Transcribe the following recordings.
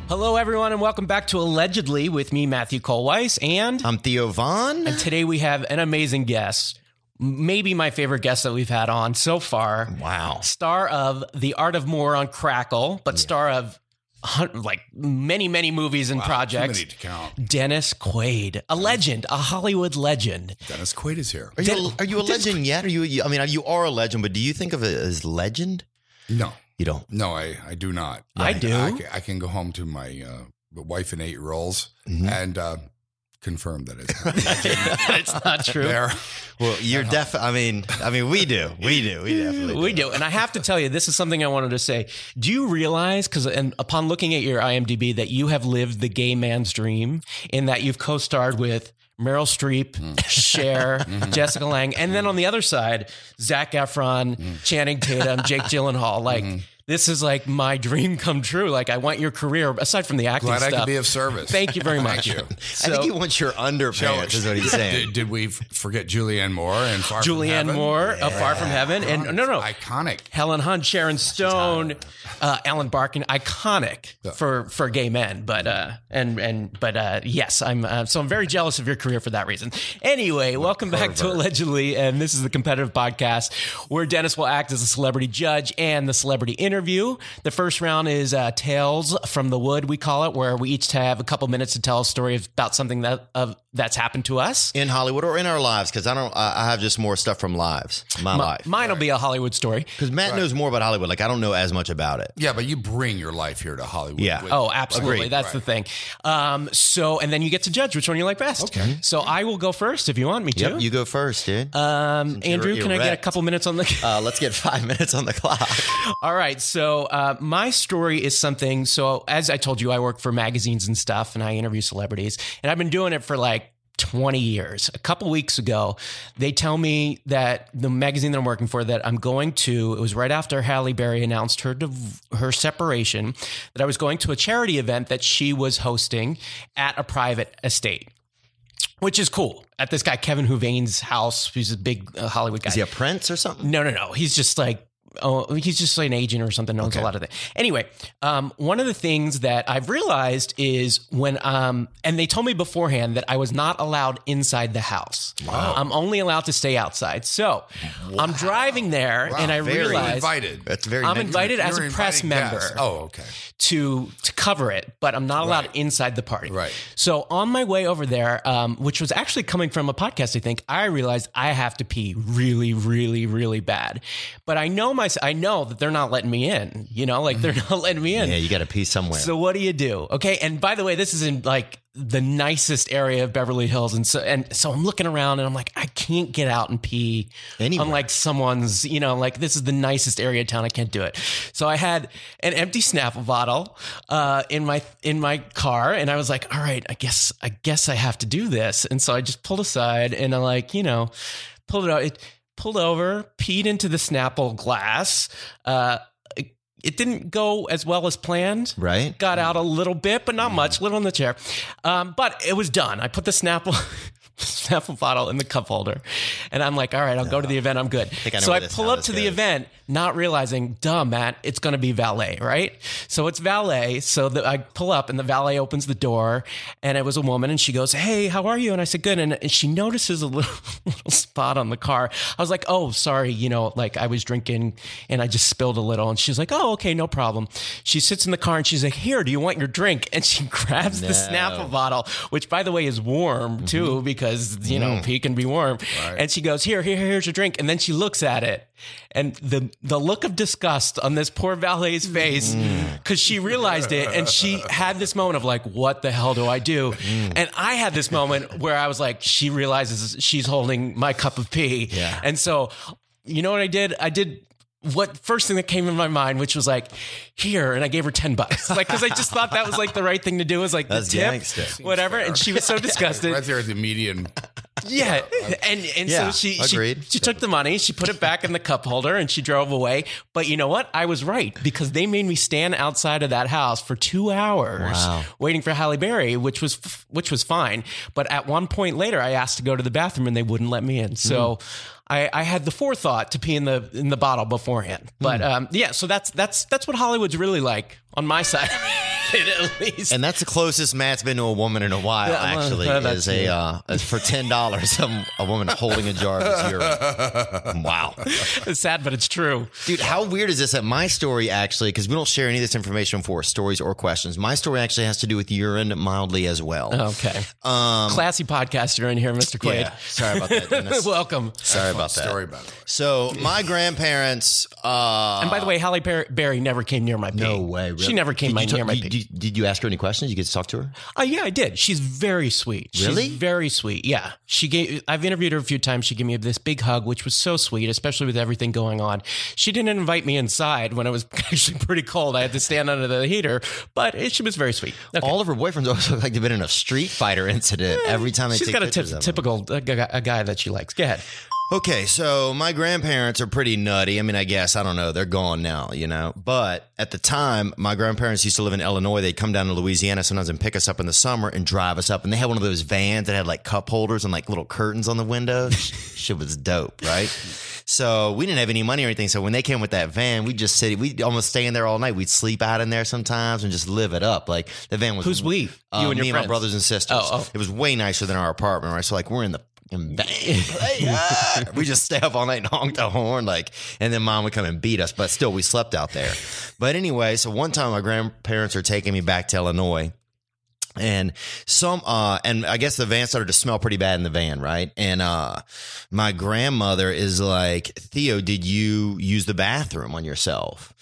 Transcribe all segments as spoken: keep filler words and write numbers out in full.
Hello, everyone, and welcome back to Allegedly with me, Matthew Kohlweiss, and I'm Theo Vaughn. And today we have an amazing guest, maybe my favorite guest that we've had on so far. Wow. Star of The Art of More on Crackle, but yeah. star of like many, many movies and wow, projects. Too many to count. Dennis Quaid, a legend, a Hollywood legend. Dennis Quaid is here. Are you, a, are you a legend yet? Are you? I mean, you are a legend, but do you think of it as legend? No. You don't? No, I, I do not. I do. I, I, I can go home to my uh, wife and eight-year-olds mm-hmm. and uh, confirm that it's not, it's not true. There. Well, you're definitely, I mean, I mean, we do. We do. We definitely do. We do. And I have to tell you, this is something I wanted to say. Do you realize, because and upon looking at your I M D B, that you have lived the gay man's dream in that you've co-starred with Meryl Streep, mm. Cher, mm-hmm. Jessica Lange, and then on the other side, Zac Efron, mm. Channing Tatum, Jake Gyllenhaal. Like, mm-hmm. this is like my dream come true. Like, I want your career, aside from the acting Glad stuff. I could be of service. Thank you very much. Thank you. So, I think he wants your underpants, is what he's saying. Did, did we forget Julianne Moore and Far Julianne from Heaven? Moore, yeah. uh, Far From Heaven. And no, no. Iconic. Helen Hunt, Sharon Stone, uh, Alan Barkin. Iconic yeah. for, for gay men. But, uh, and, and, but, uh, yes, I'm, uh, so I'm very jealous of your career for that reason. Anyway, what welcome pervert. back to Allegedly. And this is the competitive podcast where Dennis will act as a celebrity judge and the celebrity interview. The first round is uh, Tales from the Wood, we call it, where we each have a couple minutes to tell a story about something that uh, that's happened to us. In Hollywood or in our lives, because I don't. I have just more stuff from lives, my, my life. Mine will right. be a Hollywood story. Because Matt right. knows more about Hollywood. Like, I don't know as much about it. Yeah, but you bring your life here to Hollywood. Yeah. With, oh, absolutely. Agreed. That's right. the thing. Um, so, and then you get to judge which one you like best. Okay. So I will go first if you want me to. Yep, you go first, dude. Um, Andrew, can I get a couple minutes on the... uh, let's get five minutes on the clock. All right. So uh, my story is something... So as I told you, I work for magazines and stuff, and I interview celebrities. And I've been doing it for like twenty years. A couple weeks ago, they tell me that the magazine that I'm working for, that I'm going to, it was right after Halle Berry announced her div- her separation, that I was going to a charity event that she was hosting at a private estate. Which is cool. At this guy, Kevin Huvaine's house, who's a big uh, Hollywood guy. Is he a prince or something? No, no, no. He's just like, oh, he's just like an agent or something. Knows okay. a lot of things. Anyway, um, one of the things that I've realized is when, um, and they told me beforehand that I was not allowed inside the house. Wow. I'm only allowed to stay outside. So wow. I'm driving there wow. and I very realize invited. That's very I'm nice. invited You're as a press member. Guest. Oh, okay. To to cover it, but I'm not allowed right. inside the party. Right. So on my way over there, um, which was actually coming from a podcast, I think, I realized I have to pee really, really, really bad. But I know my, I know that they're not letting me in. You know, like they're not letting me in. Yeah, you got to pee somewhere. So what do you do? Okay. And by the way, this is in like the nicest area of Beverly Hills. And so, and so I'm looking around and I'm like, I can't get out and pee anywhere. On like someone's, you know, like this is the nicest area of town. I can't do it. So I had an empty Snapple bottle, uh, in my, in my car. And I was like, all right, I guess, I guess I have to do this. And so I just pulled aside and I like, you know, pulled it out. It pulled over, peed into the Snapple glass, uh, it didn't go as well as planned. Right. Got out a little bit, but not much. Little in the chair. Um, but it was done. I put the Snapple Snapple bottle in the cup holder. And I'm like, all right, I'll no. go to the event. I'm good. I I so I pull up to the event, not realizing, duh, Matt, it's going to be valet, right? So it's valet. So the, I pull up and the valet opens the door and it was a woman and she goes, hey, how are you? And I said, good. And, and she notices a little, little spot on the car. I was like, oh, sorry. You know, like I was drinking and I just spilled a little. And she's like, oh, okay, no problem. She sits in the car and she's like, here, do you want your drink? And she grabs no. the Snapple bottle, which by the way is warm mm-hmm. too, because you know, mm. pee can be warm. Right. And she goes, here, here, here's your drink. And then she looks at it. And the the look of disgust on this poor valet's face, because mm. she realized it. And she had this moment of like, what the hell do I do? Mm. And I had this moment where I was like, she realizes she's holding my cup of pee. Yeah. And so, you know what I did? I did... What first thing that came in my mind, which was like, here, and I gave her ten bucks, like because I just thought that was like the right thing to do, was like That's the tip, gangster. whatever. And she was so disgusted. Right there at the median. Yeah, and and yeah, so she agreed. she, she took the money, she put it back in the cup holder, and she drove away. But you know what? I was right, because they made me stand outside of that house for two hours wow. waiting for Halle Berry, which was which was fine. But at one point later, I asked to go to the bathroom, and they wouldn't let me in. So. Mm. I, I had the forethought to pee in the in the bottle beforehand, but mm. um, yeah. So that's that's that's what Hollywood's really like on my side. at least. And that's the closest Matt's been to a woman in a while, Yeah, well, actually, uh, that's is a, true. uh, is for ten dollars, a, a woman holding a jar of his urine. Wow. It's sad, but it's true. Dude, how weird is this that my story actually, because we don't share any of this information for stories or questions, my story actually has to do with urine mildly as well. Okay. Um, Classy podcaster in here, Mister Quaid. yeah, sorry about that, Dennis. Welcome. Sorry about that. Story, by the way. So my grandparents. Uh, And by the way, Halle Ber- Berry never came near my pee. no way. Really? She never came Did you near ta- my did, pee. you- did you ask her any questions? You get to talk to her? Oh yeah, I did. She's very sweet. Really? She's very sweet. Yeah. She gave I've interviewed her a few times. She gave me this big hug, which was so sweet, especially with everything going on. She didn't invite me inside when it was actually pretty cold. I had to stand under the heater, but it, she was very sweet. Okay. All of her boyfriends always look like they've been in a Street Fighter incident every time they She's take got a pictures tip, of them. typical uh, g- a guy that she likes. Go ahead. Okay, so my grandparents are pretty nutty. I mean, I guess, I don't know. They're gone now, you know. But at the time, my grandparents used to live in Illinois. They'd come down to Louisiana sometimes and pick us up in the summer and drive us up. And they had one of those vans that had like cup holders and like little curtains on the windows. Shit was dope, right? So we didn't have any money or anything. So when they came with that van, we'd just sit, we'd almost stay in there all night. We'd sleep out in there sometimes and just live it up. Like the van was. Who's we? Uh, You and your me and my friends? brothers and sisters. Oh, oh. It was way nicer than our apartment, right? So like we're in the and bang, play, ah! We just stay up all night and honk the horn, like, and then mom would come and beat us, but still we slept out there. But anyway, so one time my grandparents are taking me back to Illinois. And some, uh, and I guess the van started to smell pretty bad in the van, right? And, uh, my grandmother is like, Theo, did you use the bathroom on yourself?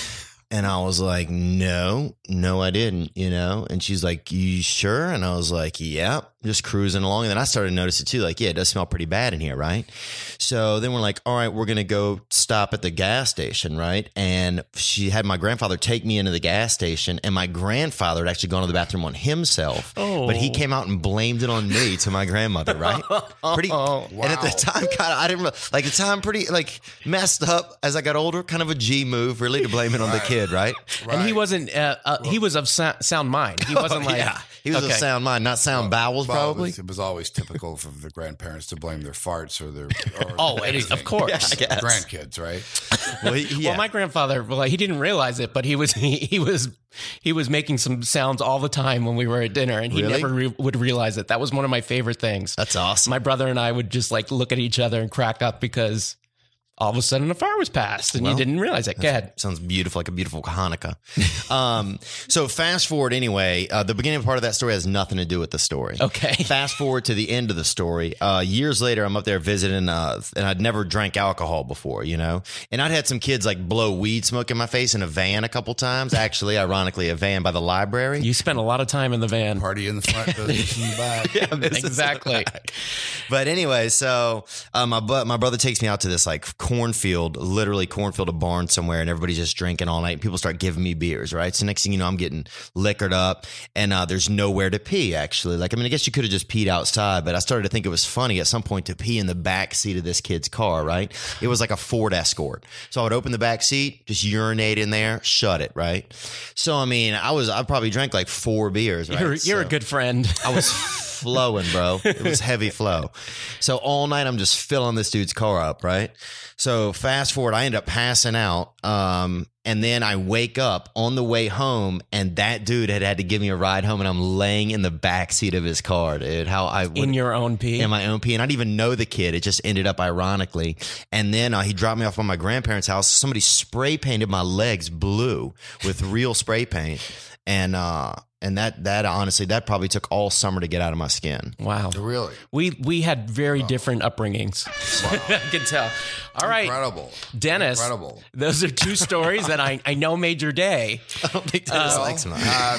And I was like, no, no, I didn't, you know? And she's like, you sure? And I was like, yeah, just cruising along. And then I started to notice it too. Like, yeah, it does smell pretty bad in here, right? So then we're like, all right, we're going to go stop at the gas station, right? And she had my grandfather take me into the gas station. And my grandfather had actually gone to the bathroom on himself. Oh. But he came out and blamed it on me to my grandmother, right? Pretty. Oh, And at the time, kind of, I didn't really, like the time pretty like messed up as I got older, kind of a G move, really, to blame it on the kid, right? And he wasn't. Uh, uh, he was of so- sound mind. He wasn't like. yeah, he was okay. of sound mind, not sound bowels, Well, probably. It was, it was always typical for the grandparents to blame their farts or their. Or Oh, it is, of anything. course. Yeah, I guess. Grandkids, right? Well, he- yeah. Well, my grandfather, well, he didn't realize it, but he was he, he was he was making some sounds all the time when we were at dinner, and he Really? never re- would realize it. That was one of my favorite things. That's awesome. My brother and I would just like look at each other and crack up because all of a sudden a fire was passed, and Well, you didn't realize it. Go ahead. Sounds beautiful, like a beautiful Hanukkah. um, so fast forward anyway, uh, the beginning part of that story has nothing to do with the story. Okay. Fast forward to the end of the story. Uh, years later, I'm up there visiting, uh, and I'd never drank alcohol before, you know? And I'd had some kids like blow weed smoke in my face in a van a couple times. Actually, ironically, a van by the library. You spent a lot of time in the van. Party in the front, business in the back. Yeah, business in the Exactly. back. But anyway, so uh, my bu- my brother takes me out to this like cornfield, literally cornfield, a barn somewhere, and everybody's just drinking all night. And people start giving me beers, right? So next thing you know, I'm getting liquored up, and uh, there's nowhere to pee. Actually, like I mean, I guess you could have just peed outside, but I started to think it was funny at some point to pee in the back seat of this kid's car. Right? It was like a Ford Escort, so I would open the back seat, just urinate in there, shut it. Right? So I mean, I was I probably drank like four beers. Right? You're, you're So- a good friend. I was flowing, bro. It was heavy flow. So all night I'm just filling this dude's car up, right? So fast forward, I end up passing out. Um, and then I wake up on the way home, and that dude had had to give me a ride home, and I'm laying in the back seat of his car, dude. How I would, in your own pee. in my own pee, and I didn't even know the kid. It just ended up ironically. And then uh, he dropped me off on my grandparents' house. Somebody spray painted my legs blue with real spray paint, and uh, and that that honestly that probably took all summer to get out of my skin. Wow. Really? We we had very different upbringings. I can tell. All right, Incredible. Dennis. Incredible. Those are two stories that I, I know made your day. I don't think Dennis Well, likes mine. uh,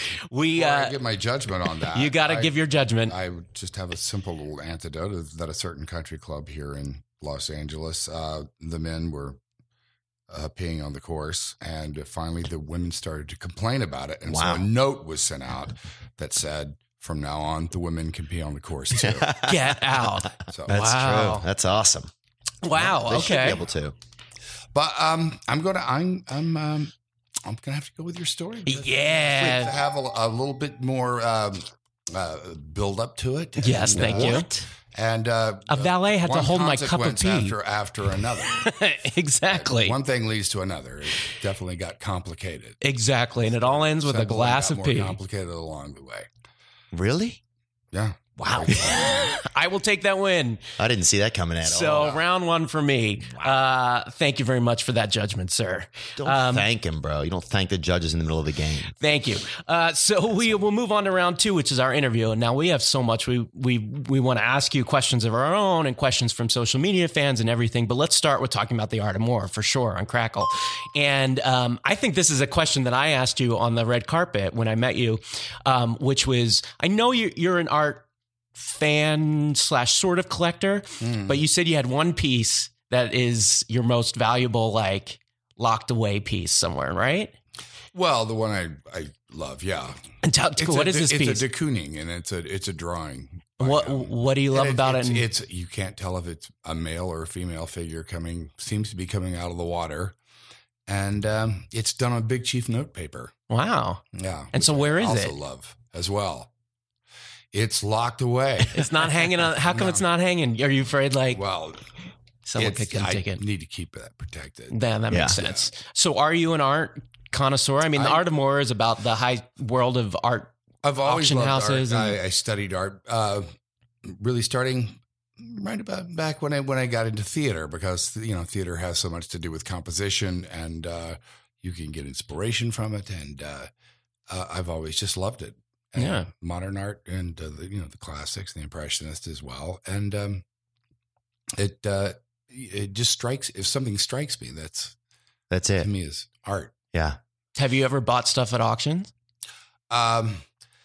We before I uh, give my judgment on that. you got to I- give your judgment. I would just have a simple little antidote of that a certain country club here in Los Angeles, uh, the men were uh, peeing on the course, and finally the women started to complain about it, and Wow. so a note was sent out that said, "From now on, the women can pee on the course too." Get out. So, That's Wow. true. That's awesome. Wow. They should be Okay. able to. but um, I'm gonna, I'm, I'm, um, I'm gonna have to go with your story. Just Yeah. to have a, a little bit more um, uh, build up to it. Yes, And, thank uh, you. And uh, a valet had to hold my cup of tea after after another. Exactly. One thing leads to another. It definitely got complicated. Exactly, and it all ends with Simple a glass got of more pee. Complicated along the way. Really? Yeah. Wow. I will take that win. I didn't see that coming at So all. round one for me. Wow. Uh, thank you very much for that judgment, sir. Don't Um, thank him, bro. You don't thank the judges in the middle of the game. Thank you. Uh, so we will move on to round two, which is our interview. And now we have so much. We we we want to ask you questions of our own and questions from social media fans and everything. But let's start with talking about the art of more for sure on Crackle. And um, I think this is a question that I asked you on the red carpet when I met you, um, which was, I know you, you're an art fan slash sort of collector, mm. but you said you had one piece that is your most valuable, like locked away piece somewhere, right? Well, the one I, I love, yeah. And tell, what a, is this it's piece? It's a de Kooning, and it's a it's a drawing. What um, What do you love it, about it's, it? It's you can't tell if it's a male or a female figure coming. Seems to be coming out of the water, and um, it's done on Big Chief note paper. Wow. Yeah. And so where is I it? Also love as well. It's locked away. It's not hanging on. How come no. it's not hanging? Are you afraid like well, someone could come I take it? Need to keep that protected. Then that yeah. makes sense. Yeah. So are you an art connoisseur? I mean, the I, Art of More is about the high world of art. I've always auction loved houses. art. And, I, I studied art, uh, really starting right about back when I when I got into theater, because you know theater has so much to do with composition, and uh, you can get inspiration from it, and uh, uh, I've always just loved it. And yeah, modern art and uh, the, you know the classics, the impressionists as well, and um, it uh, it just strikes. If something strikes me, that's that's it. To me, is art. Yeah. Have you ever bought stuff at auctions? Um,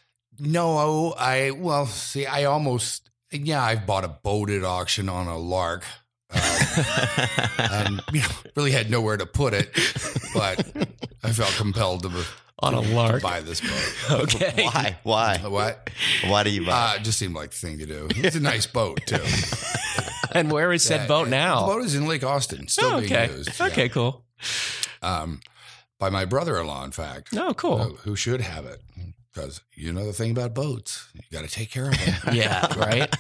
no, I well, see, I almost yeah, I bought a boat at auction on a lark, uh, and you know, really had nowhere to put it, but I felt compelled to. On a lark. To buy this boat. Okay. Why? Why? What? Why do you buy uh, it? Just seemed like the thing to do. It's a nice boat, too. And where is said yeah, boat now? The boat is in Lake Austin, still oh, okay. being used. Okay, yeah. cool. Um, by my brother-in-law, in fact. Oh, cool. Uh, who should have it. Because you know the thing about boats. You got to take care of them. Yeah, right?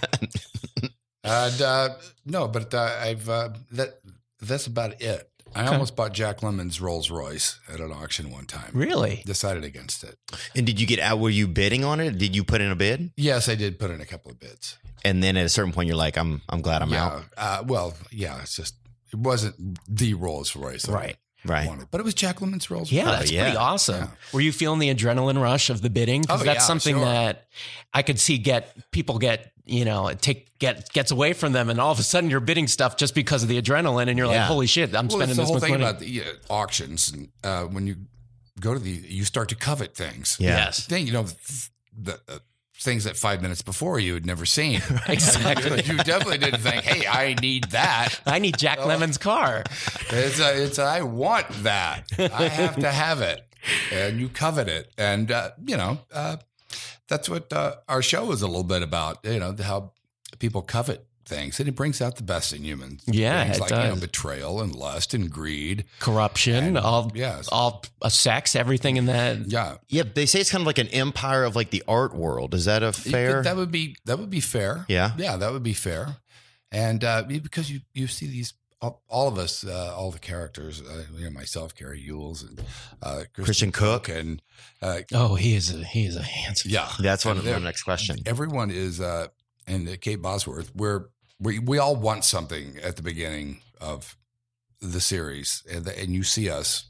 and uh, no, but uh, I've uh, that that's about it. I okay. almost bought Jack Lemmon's Rolls Royce at an auction one time. Really? Decided against it. And did you get out? Were you bidding on it? Did you put in a bid? Yes, I did put in a couple of bids. And then at a certain point, you're like, "I'm, I'm glad I'm yeah, out." Uh, well, yeah, it's just it wasn't the Rolls Royce, right? Right. Wanted, but it was Jack Lemmon's Rolls Royce. Yeah, that's oh, yeah. pretty awesome. Yeah. Were you feeling the adrenaline rush of the bidding? Because oh, that's yeah, something sure. that I could see get people get. You know, take get gets away from them, and all of a sudden you're bidding stuff just because of the adrenaline, and you're yeah. like, "Holy shit, I'm well, spending the this whole much thing money." About the uh, auctions, and uh, when you go to the, you start to covet things. Yeah. Yes, thing you know, the uh, things that five minutes before you had never seen. Exactly, you definitely didn't think, "Hey, I need that. I need Jack Lemmon's car." It's a, it's a, I want that. I have to have it, and you covet it, and uh, you know, uh, that's what uh, our show is a little bit about. You know how people covet things, and it brings out the best in humans. Yeah, things it like does. You know, betrayal and lust and greed, corruption, and, all yes. all uh, sex, everything in that. Yeah, yeah. They say it's kind of like an empire of like the art world. Is that a fair? Could, that would be that would be fair. Yeah, yeah, that would be fair. And uh, because you you see these. All, all of us, uh, all the characters, uh, you know, myself, Gary Yules, and uh, Christian, Christian Cook, Cook and uh, oh, he is a he is a handsome. Yeah, that's one of the next question. Everyone is. Uh, And Kate Bosworth, where we we all want something at the beginning of the series, and, the, and you see us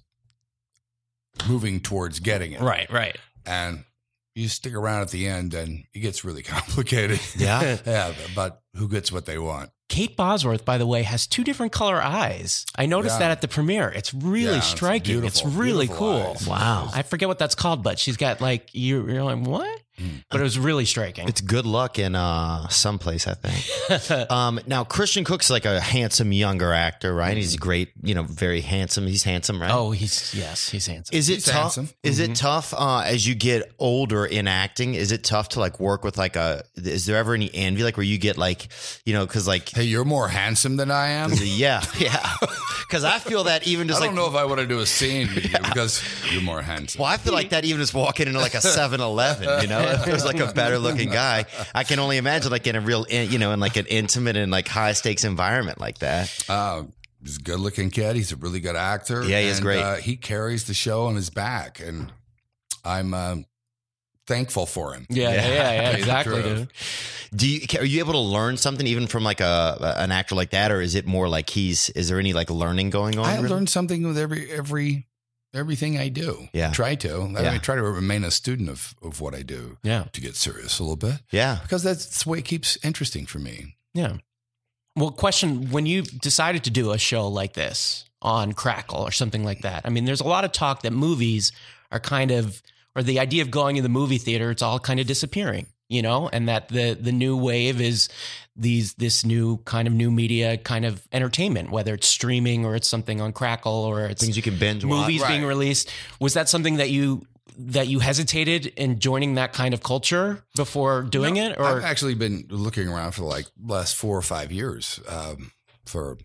moving towards getting it. Right, right. And you stick around at the end, and it gets really complicated. Yeah, yeah. But who gets what they want? Kate Bosworth, by the way, has two different color eyes. I noticed Yeah. that at the premiere. It's really Yeah, striking. it's It's, beautiful, really beautiful cool. eyes. Wow. I forget what that's called, but she's got like, you're, you're like, what? Mm. But it was really striking. it's good luck in uh, someplace, I think. um, now, Christian Cook's like a handsome younger actor, right? He's great, you know, very handsome. He's handsome, right? Oh, he's, yes, he's handsome. Is it He's tough? handsome. Is Mhm. it tough uh, as you get older in acting? Is it tough to like work with like a? Is there ever any envy, like where you get like, you know, because like, Hey, you're more handsome than I am. yeah, yeah, because I feel that even just I don't like, know if I want to do a scene with you because you're more handsome. well, I feel like that even just walking into like a seven eleven, you know, if there's like a better looking guy, I can only imagine like in a real, you know, in like an intimate and like high stakes environment like that. Uh, he's a good looking kid. He's a really good actor. Yeah, he is and, great. Uh, he carries the show on his back, and I'm um, thankful for him. Yeah, yeah, yeah, yeah exactly, dude. Do you, are you able to learn something even from like a an actor like that, or is it more like he's? Is there any like learning going on? I really? learned something with every every everything I do. Yeah, try to. I, yeah. I try to remain a student of of what I do. Yeah, to get serious a little bit. Yeah, because that's the way it keeps interesting for me. Yeah. Well, question: when you decided to do a show like this on Crackle or something like that, I mean, there's a lot of talk that movies are kind of, or the idea of going to the movie theater, it's all kind of disappearing. You know, and that the the new wave is these this new kind of new media kind of entertainment, whether it's streaming or it's something on Crackle or it's things you can binge watch. Movies Right. being released. Was that something that you that you hesitated in joining that kind of culture before doing No, it? Or I've actually been looking around for like last four or five years um, for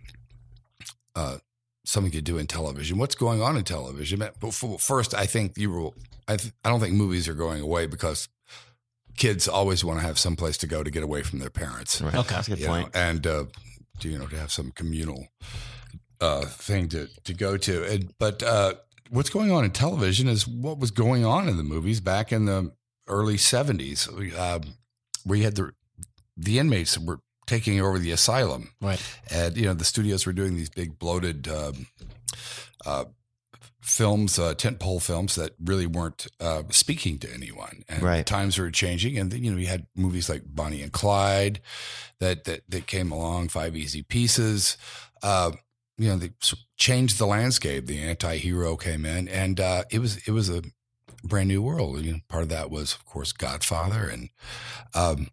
uh, something to do in television. What's going on in television? But first, I think you will. I, th- I don't think movies are going away because kids always want to have some place to go to get away from their parents. Right. Okay. That's a good You point. know, and uh, to, you know, to have some communal uh, thing to to go to. And, but uh, what's going on in television is what was going on in the movies back in the early seventies, um, where you had the the inmates were taking over the asylum, right. and you know the studios were doing these big bloated um, uh, films, uh, tentpole films that really weren't uh, speaking to anyone. And Right. times were changing, and then, you know, you had movies like Bonnie and Clyde that that, that came along, Five Easy Pieces. Uh, you know, they sort of changed the landscape. The anti-hero came in, and uh, it was it was a brand new world. You know, part of that was, of course, Godfather, and um,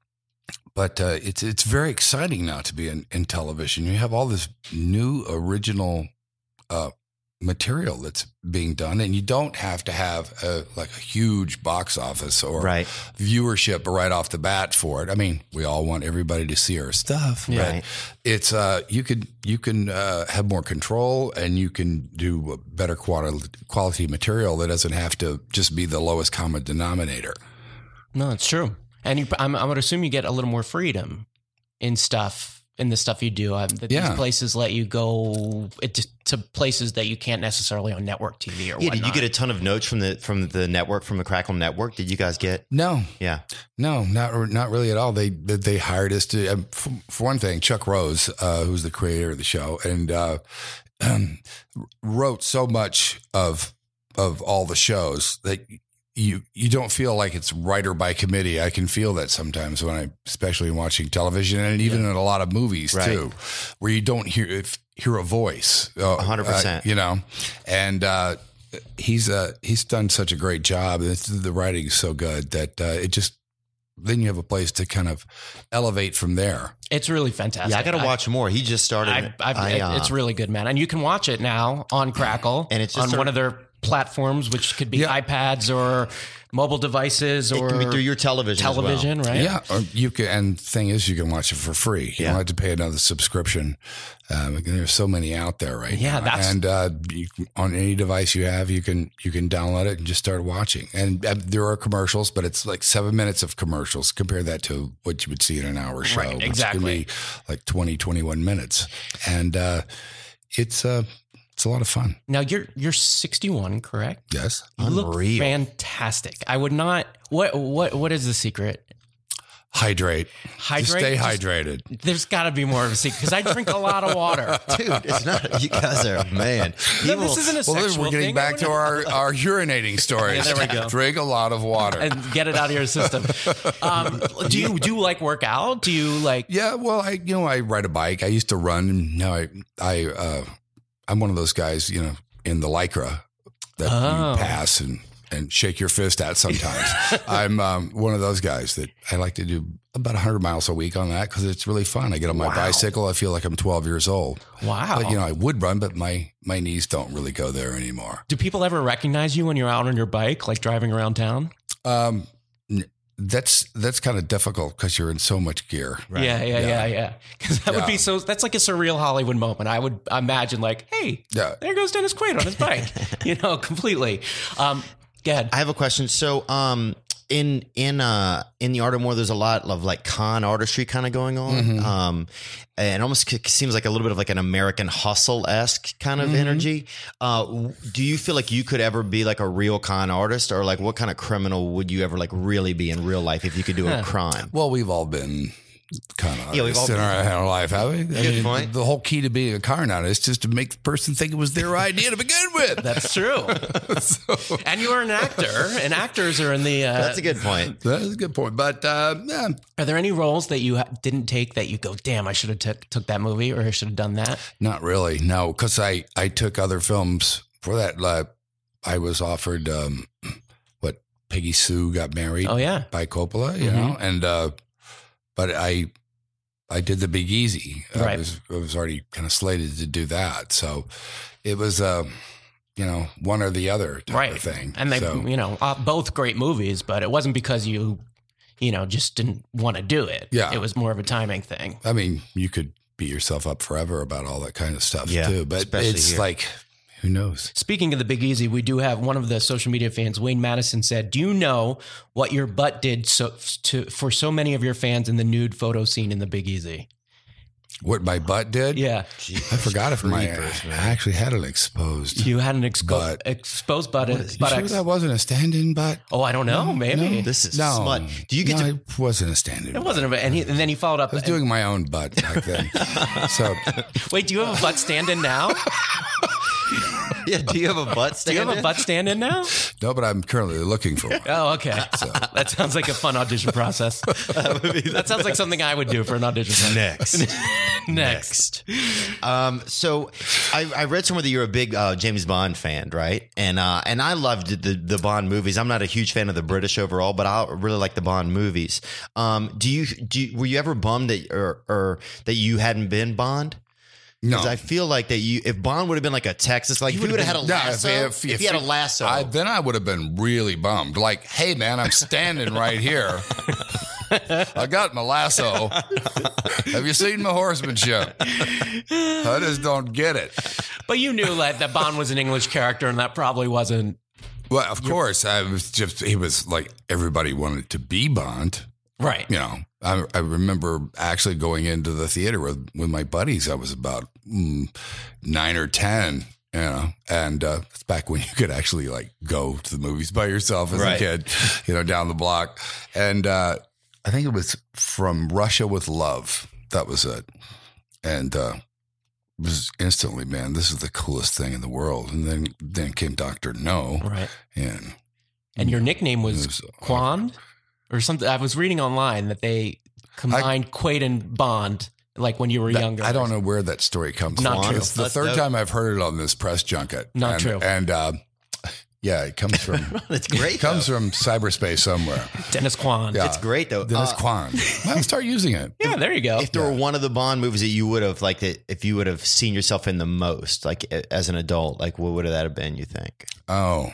but uh, it's it's very exciting now to be in, in television. You have all this new original uh, material that's being done, and you don't have to have a, like a huge box office or Right. viewership right off the bat for it. I mean, we all want everybody to see our stuff, Yeah. but Right. it's uh, you could you can uh, have more control, and you can do a better quality quality material that doesn't have to just be the lowest common denominator. No, it's true. And you, I'm, I would assume you get a little more freedom in stuff, in the stuff you do. Um, that Yeah. These places let you go it, to places that you can't necessarily on network T V or Yeah, whatnot. did you get a ton of notes from the from the network, from the Crackle network? Did you guys get? No, Yeah. No, not not really at all. They they hired us to. Um, for, for one thing, Chuck Rose, uh, who's the creator of the show, and uh, um, wrote so much of of all the shows that you you don't feel like it's writer by committee. I can feel that sometimes when I, especially in watching television, and even in a lot of movies Right. too, where you don't hear if, hear a voice. A hundred percent. You know, and. Uh, He's uh he's done such a great job. It's, the writing is so good that uh, it just then you have a place to kind of elevate from there. It's really fantastic. Yeah, I got to watch more. He just started. I, I've, I, uh, it's really good, man. And you can watch it now on Crackle And it's on just a- one of their platforms, which could be Yeah. iPads or mobile devices it or can be through your television. as well. television, right? Yeah, or you can. And thing is, you can watch it for free. You Yeah. don't have to pay another subscription. Um, there's so many out there right Yeah, now. that's- and uh, you, on any device you have, you can you can download it and just start watching. And uh, there are commercials, but it's like seven minutes of commercials. Compare that to what you would see in an hour show. Right, which can exactly. be like twenty, twenty-one minutes, and uh, it's uh, it's a lot of fun. Now you're you're sixty-one, correct? Yes. You look Unreal. fantastic. I would not. What what what is the secret? Hydrate. Hydrate. Just stay Just- hydrated. There's got to be more of a secret because I drink a lot of water. Dude, it's not. You guys are man. He No, will- this isn't a Well, then sexual we're getting thing. back to our, our urinating stories. Yeah, there we go. Drink a lot of water. and get it out of your system. Um, do you do you like work out? Do you like? Yeah, well, I you know I ride a bike. I used to run, and now I I uh, I'm one of those guys, you know, in the Lycra that Oh. you pass and and shake your fist at sometimes. I'm um, one of those guys that I like to do about one hundred miles a week on that because it's really fun. I get on my Wow. bicycle. I feel like I'm twelve years old. Wow. But you know, I would run, but my my knees don't really go there anymore. Do people ever recognize you when you're out on your bike, like driving around town? Um, n- that's that's kind of difficult because you're in so much gear. Yeah, yeah, yeah, yeah. Because that would Yeah. be so. That's like a surreal Hollywood moment. I would imagine, like, hey, Yeah. there goes Dennis Quaid on his bike. you know, completely. Um, go ahead. I have a question. So, um, in in uh in the art of war, there's a lot of like con artistry kind of going on. Mm-hmm. Um, and it almost seems like a little bit of like an American Hustle esque kind of mm-hmm. energy. Uh, do you feel like you could ever be like a real con artist, or like what kind of criminal would you ever like really be in real life if you could do a crime? Well, we've all been kind of yeah, we've all in our, our life, have we? I Good mean, point. The whole key to being a con artist is just to make the person think it was their idea to begin with. That's true. so, and you are an actor, and actors are in the. Uh, That's a good point. That's a good point. But uh, yeah. Are there any roles that you ha- didn't take that you go, damn, I should have took took that movie, or I should have done that? Not really, no, because I I took other films for that. Uh, I was offered um, what Peggy Sue got married. Oh yeah, by Coppola, you mm-hmm. know, and. Uh, But I, I did The Big Easy. Right. I was, I was already kind of slated to do that, so it was, uh, you know, one or the other type right. of thing. And they, so, you know, uh, both great movies, but it wasn't because you, you know, just didn't want to do it. Yeah, it was more of a timing thing. I mean, you could beat yourself up forever about all that kind of stuff yeah, too, but it's here. like. Who knows? Speaking of The Big Easy, we do have one of the social media fans, Wayne Madison, said, do you know what your butt did so, to, for so many of your fans in the nude photo scene in The Big Easy? What my butt did? Yeah. Jeez, I forgot if my Reapers, I actually had it exposed. You had an expo- butt. exposed butt. What, butt you sure ex- that wasn't a stand-in butt? Oh, I don't know. No, Maybe. no. This is no, smut. Do you get no, to? It wasn't a stand-in. It wasn't. A, and, he, and then he followed up. I was doing my own butt back then. so wait, do you have a butt stand-in now? Yeah, do you have a butt stand? Do you have a butt stand-in now? No, but I'm currently looking for one. Oh, okay. So. That sounds like a fun audition process. that, that sounds like something I would do for an audition process. Next. Next. Um, so I, I read somewhere that you're a big uh, James Bond fan, right? And uh, and I loved the the Bond movies. I'm not a huge fan of the British overall, but I really like the Bond movies. Um, do you do you, were you ever bummed that or, or that you hadn't been Bond? No, because I feel like that you, if Bond would have been like a Texas, like if he would have had a lasso, no, if, if, if he had a lasso, I, then I would have been really bummed. Like, hey man, I'm standing right here. I got my lasso. Have you seen my horsemanship? I just don't get it. But you knew that, that Bond was an English character, and that probably wasn't. Well, of course, I was just. He was like everybody wanted to be Bond. Right. You know, I, I remember actually going into the theater with, with my buddies. I was about mm, nine or ten, you know, and uh, it's back when you could actually like go to the movies by yourself as right. a kid, you know, down the block. And uh, I think it was From Russia with Love. That was it. And uh, it was instantly, man, this is the coolest thing in the world. And then, then came Doctor No. Right. And, and your nickname was, was Quan? Or something. I was reading online that they combined I, Quaid and Bond, like when you were that, younger. I don't know where that story comes Not from. true. It's the That's third dope. time I've heard it on this press junket. Not and, true. And uh, yeah, it comes from. It's great. It comes though. from cyberspace somewhere. Dennis Quan. Yeah. It's great though. Dennis uh, Quan. Well, start using it. Yeah, there you go. If there Yeah. were one of the Bond movies that you would have like, that, if you would have seen yourself in the most, like as an adult, like what would that have been? You think? Oh,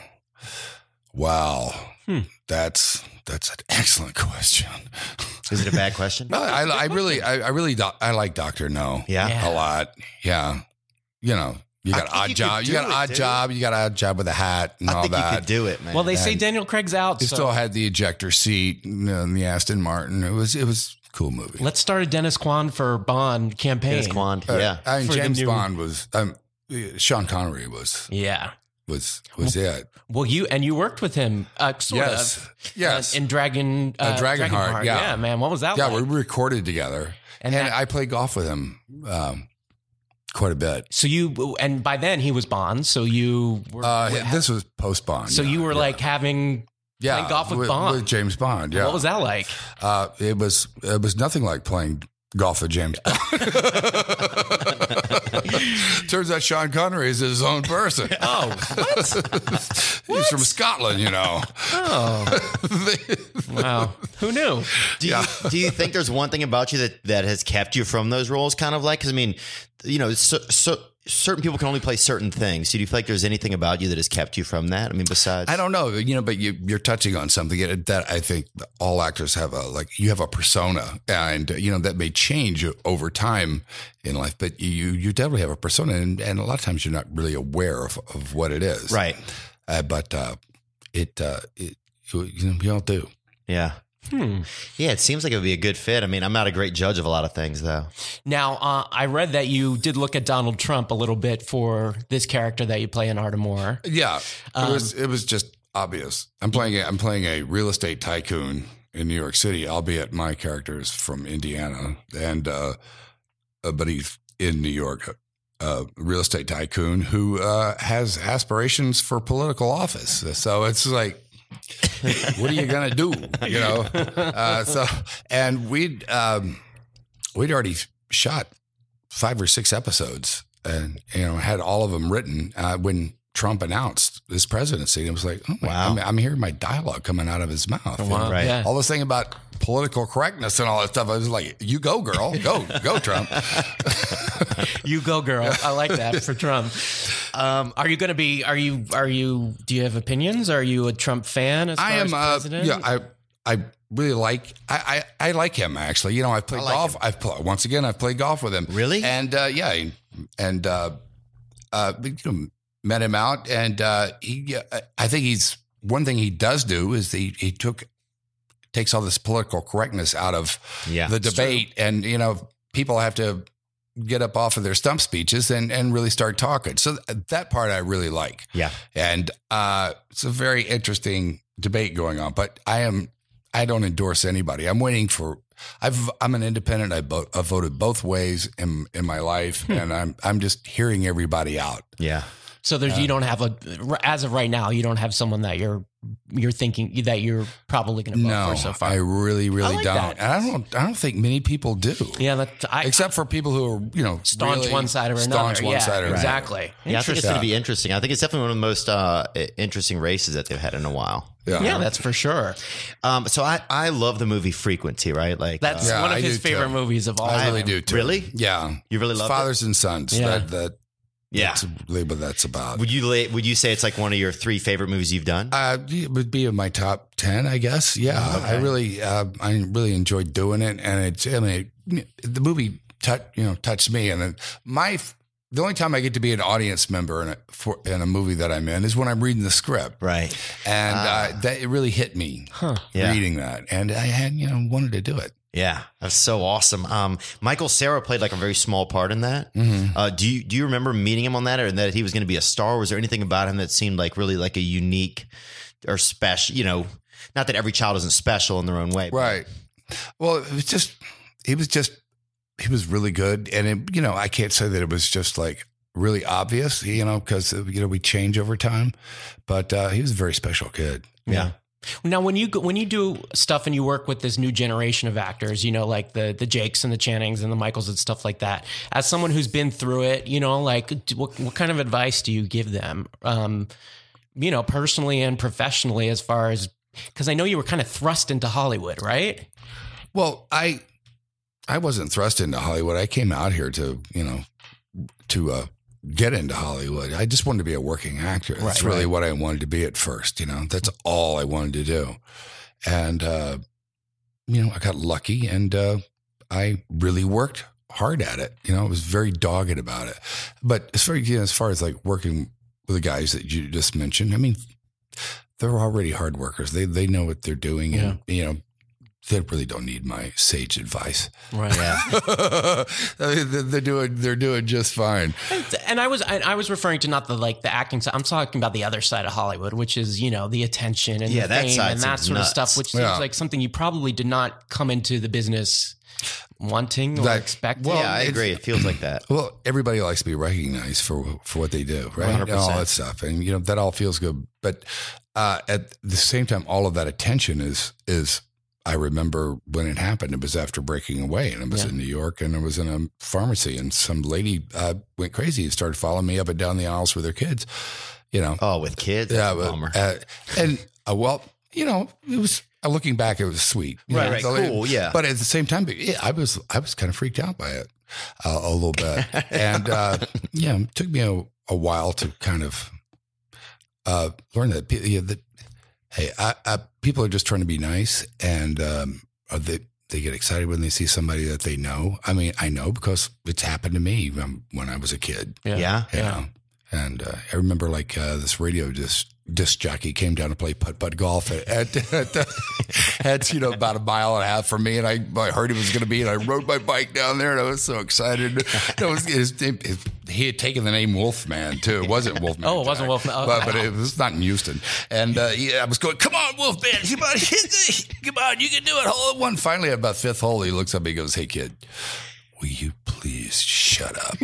wow. Hmm. That's that's an excellent question. Is it a bad question? No, I, I really, I, I really, do, I like Doctor No. Yeah. Yeah. a lot. Yeah, you know, you I got think odd you could job. You do got an it, odd dude. job. You got an odd job with a hat and I all think that. you could do it, man. well, they say And Daniel Craig's out. It So still had the ejector seat and the Aston Martin. It was, it was a cool movie. let's start a Dennis Quan for Bond campaign. Dennis Quan, Uh, yeah. I mean, For the James new- Bond was, um, Sean Connery was, Yeah. was, was it. Well, you and you worked with him, uh, sort Yes. of. Yes. In Dragon, uh, Uh, Dragonheart, yeah. yeah, man. What was that Yeah, like? we recorded together. And And, that- I played golf with him um, quite a bit. So you and by then he was Bond. So you were. Uh, were- this was post Bond. so yeah, you were yeah. like having. yeah, playing golf with Bond. with James Bond. Yeah, What was that like? Uh, it was it was nothing like playing golf with James Bond. Turns out Sean Connery is his own person. Oh, He's from Scotland, you know. oh, wow. Who knew? Do you, do you think there's one thing about you that, that has kept you from those roles? Kind of like, because I mean, you know, so, so certain people can only play certain things. Do you feel like there's anything about you that has kept you from that? I mean, besides, I don't know, you know, but you, you're touching on something that I think all actors have a, like you have a persona and, you know, that may change over time in life, but you, you definitely have a persona and, and a lot of times you're not really aware of, of what it is. right? Uh, but, uh, it, uh, it, you know, we all do. Yeah. Hmm. Yeah, it seems like it would be a good fit. I mean, I'm not a great judge of a lot of things, though. Now, uh, I read that you did look at Donald Trump a little bit for this character that you play in Art of More. Yeah, Um, it was it was just obvious. I'm playing a, I'm playing a real estate tycoon in New York City, albeit my character is from Indiana, and uh, uh, but he's in New York. A real estate tycoon who uh, has aspirations for political office. So it's like, what are you gonna do? You know. Uh, so and we'd um, we'd already shot five or six episodes, and you know had all of them written uh, when Trump announced his presidency. It was like, oh my, Wow. I'm, I'm hearing my dialogue coming out of his mouth. Wow. And Right. Yeah. all this thing about political correctness and all that stuff. I was like, you go, girl, go, go, Trump. You go, girl. I like that for Trump. Um, are you going to be? Are you? Are you? Do you have opinions? Are you a Trump fan? As far I am. as Uh, president? yeah, I I really like. I, I I like him actually. You know, I've played I like golf. him. I've pl- once again I've played golf with him. Really? And uh, yeah, and uh, uh, you know, met him out, and uh, he. Uh, I think he's one thing he does do is he he took takes all this political correctness out of Yeah, the it's debate, and you know people have to get up off of their stump speeches and and really start talking. So that part I really like. Yeah. And uh, it's a very interesting debate going on. But I am I don't endorse anybody. I'm waiting for. I've I'm an independent. I bo- I've voted both ways in in my life, Hmm. and I'm I'm just hearing everybody out. Yeah. So there's you don't have a as of right now you don't have someone that you're you're thinking that you're probably going to vote No, for so far. I really really I like don't. that. And I don't I don't think many people do. yeah, that I Except for people who are, you know, staunch really one side or another. staunch one yeah, side or another. exactly. Yeah, I think it's Interesting. going to be interesting. I think it's definitely one of the most uh, interesting races that they've had in a while. Yeah. Yeah, that's for sure. Um, so I, I love the movie Frequency, right? Like That's uh, Yeah, one of I his do favorite too. movies of all I time. really do too. Really? Yeah. You really It's love it? fathers and sons. Yeah. That that Yeah. that's really what that's about. Would you la- would you say it's like one of your three favorite movies you've done? Uh, it would be in my top ten, I guess. Yeah, I really, uh, I really enjoyed doing it, and it's. I mean, it, the movie touch, you know, touched me, and it, my. The only time I get to be an audience member in a for, in a movie that I'm in is when I'm reading the script, Right. and Ah. uh, that it really hit me Yeah. reading that, and I had you know wanted to do it. Yeah, that's so awesome. Um, Michael Cera played like a very small part in that. Mm-hmm. Uh, do you do you remember meeting him on that, or that he was going to be a star? Was there anything about him that seemed like really like a unique or special? You know, not that every child isn't special in their own way, but- Right. Well, it was just, he was just, he was really good. And, it, you know, I can't say that it was just like really obvious, you know, because, you know, we change over time. But uh, he was a very special kid. Yeah. Now, when you go, when you do stuff and you work with this new generation of actors, you know, like the the Jakes and the Channings and the Michaels and stuff like that. As someone who's been through it, you know, like what what kind of advice do you give them? Um, you know, personally and professionally, as far as because I know you were kind of thrust into Hollywood, right? Well, I, I wasn't thrust into Hollywood. I came out here to, you know, to uh, get into Hollywood. I just wanted to be a working actor. That's Right, really right. what I wanted to be at first. You know, that's all I wanted to do. And, uh, you know, I got lucky and uh, I really worked hard at it. You know, I was very dogged about it. But as far, you know, as far as like working with the guys that you just mentioned, I mean, they're already hard workers. They they know what they're doing. And, you know, they really don't need my sage advice. Right. Yeah. I mean, they're they're doing they're doing just fine. And I was I, I was referring to not the like the acting side. I'm talking about the other side of Hollywood, which is you know the attention and Yeah, the that fame side and that seems sort nuts. of stuff, which seems Yeah. like something you probably did not come into the business wanting or That- expecting. yeah, I it's- agree. It feels like that. Well, everybody likes to be recognized for for what they do, right? one hundred And all percent. that stuff, and you know that all feels good. But uh, at the same time, all of that attention is is. I remember when it happened. It was after breaking away, and it was Yeah. in New York, and I was in a pharmacy, and some lady uh, went crazy and started following me up and down the aisles with her kids. You know, Oh, with kids, yeah, that's a bummer. but, uh, and uh, well, you know, it was uh, looking back, it was sweet, you Right, know, right, so cool, it- yeah. But at the same time, yeah, I was I was kind of freaked out by it uh, a little bit, and uh, yeah, it took me a, a while to kind of uh, learn that. pe- Yeah, that hey, I, I, people are just trying to be nice, and um, are they they get excited when they see somebody that they know. I mean, I know because it's happened to me um, when I was a kid. yeah. You know? And uh, I remember like uh, this radio just disc jockey came down to play putt-putt golf at, at, at, at, you know, about a mile and a half from me. And I, I heard he was going to be, and I rode my bike down there, and I was so excited. It was, his, his, he had taken the name Wolfman, too. It wasn't Wolfman. Oh, it wasn't Wolfman. Oh, but, but it was not in Houston. And uh, yeah, I was going, come on, Wolfman. Come on, come on, you can do it. Hole in one. Finally, at about fifth hole, he looks up and he goes, hey, kid, will you please shut up?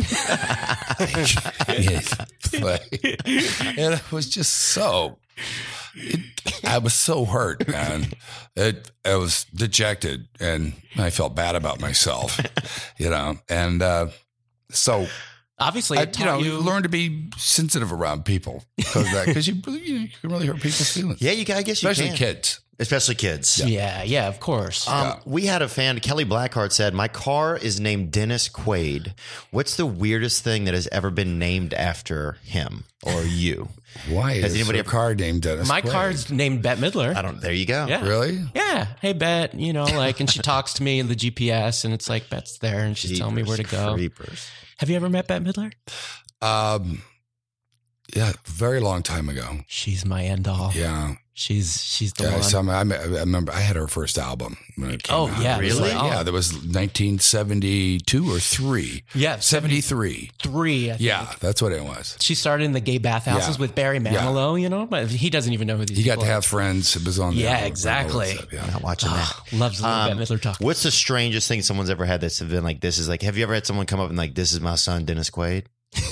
And it was just so, it, I was so hurt, man. It, I was dejected, and I felt bad about myself, you know. And uh, so, obviously, I, you know, you learn to be sensitive around people because because you, you, you can really hurt people's feelings. Yeah, you. I guess you especially can. kids. Especially kids. Yeah, yeah, yeah of course. Um, Yeah. We had a fan, Kelly Blackheart said, my car is named Dennis Quaid. What's the weirdest thing that has ever been named after him or you? Why Has is anybody your ever- car named Dennis My Quaid? car's named Bette Midler. I don't, there you go. Yeah. Really? Yeah. Hey, Bet, you know, like, and she talks to me in the G P S, and it's like, Bette's there, and she's telling me where to go. Creepers. Have you ever met Bette Midler? Um, yeah, very long time ago. She's my end all. Yeah. She's she's the Yeah, one. some, I, I remember I had her first album when it came Oh, out. yeah, really? like, oh. Yeah, that was nineteen seventy-two or three. Yeah, seventy-three. three. I think. Yeah, that's what it was. She started in the gay bathhouses Yeah. with Barry Manilow, you know, but he doesn't even know who these You got people to are. have friends. It was on. Yeah, there, all that exactly. stuff, I'm yeah. not watching that. Loves the Um, Bette Midler talk. What's the strangest thing someone's ever had that's been like, this is like, have you ever had someone come up and like, this is my son, Dennis Quaid?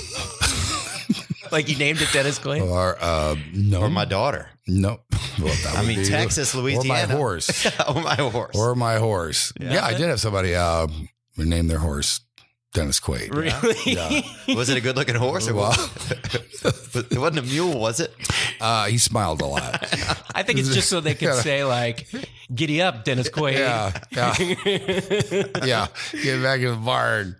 Like you named it Dennis Quaid? Or uh, no, Or my daughter? no. Well, that I would mean, be- Texas, Louisiana. or my horse, or my horse. or my horse. Yeah, I did have somebody uh, name their horse Dennis Quaid. Really? Yeah. Was it a good looking horse? Or Well, was, it wasn't a mule, was it? uh, he smiled a lot. I think it's just so they could say like, "Giddy up, Dennis Quaid." Yeah, yeah, yeah. Get back in the barn.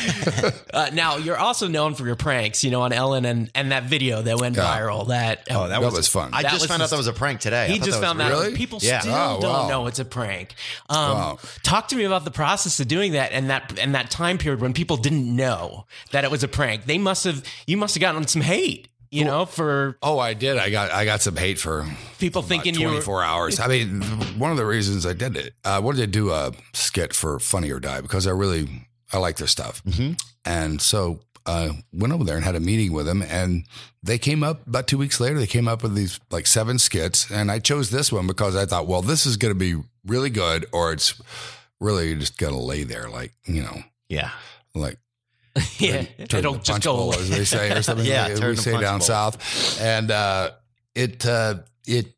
Uh, now you're also known for your pranks, you know, on Ellen and, and that video that went Yeah. viral. That Oh, That was fun. I That just was found the- out that was a prank today. I he thought just that was found real. out. Really? People Yeah. still Oh, don't wow. know it's a prank. Um, Wow. Talk to me about the process of doing that and that and that time period when people didn't know that it was a prank. They must have. You must have gotten some hate, you know, for Oh, I did. I got I got some hate for people about thinking you were. twenty-four hours. I mean, one of the reasons I did it, I wanted to do a skit for Funny or Die because I really I like their stuff, Mm-hmm. and so uh, went over there and had a meeting with them, and they came up about two weeks later. They came up with these like seven skits, and I chose this one because I thought, well, this is going to be really good, or it's really just going to lay there, like you know, Yeah. like. Yeah, turn it'll the just punch go bowl, away. as they say, or something. Yeah, like turn we the say punch down bowl. south, and uh, it uh, it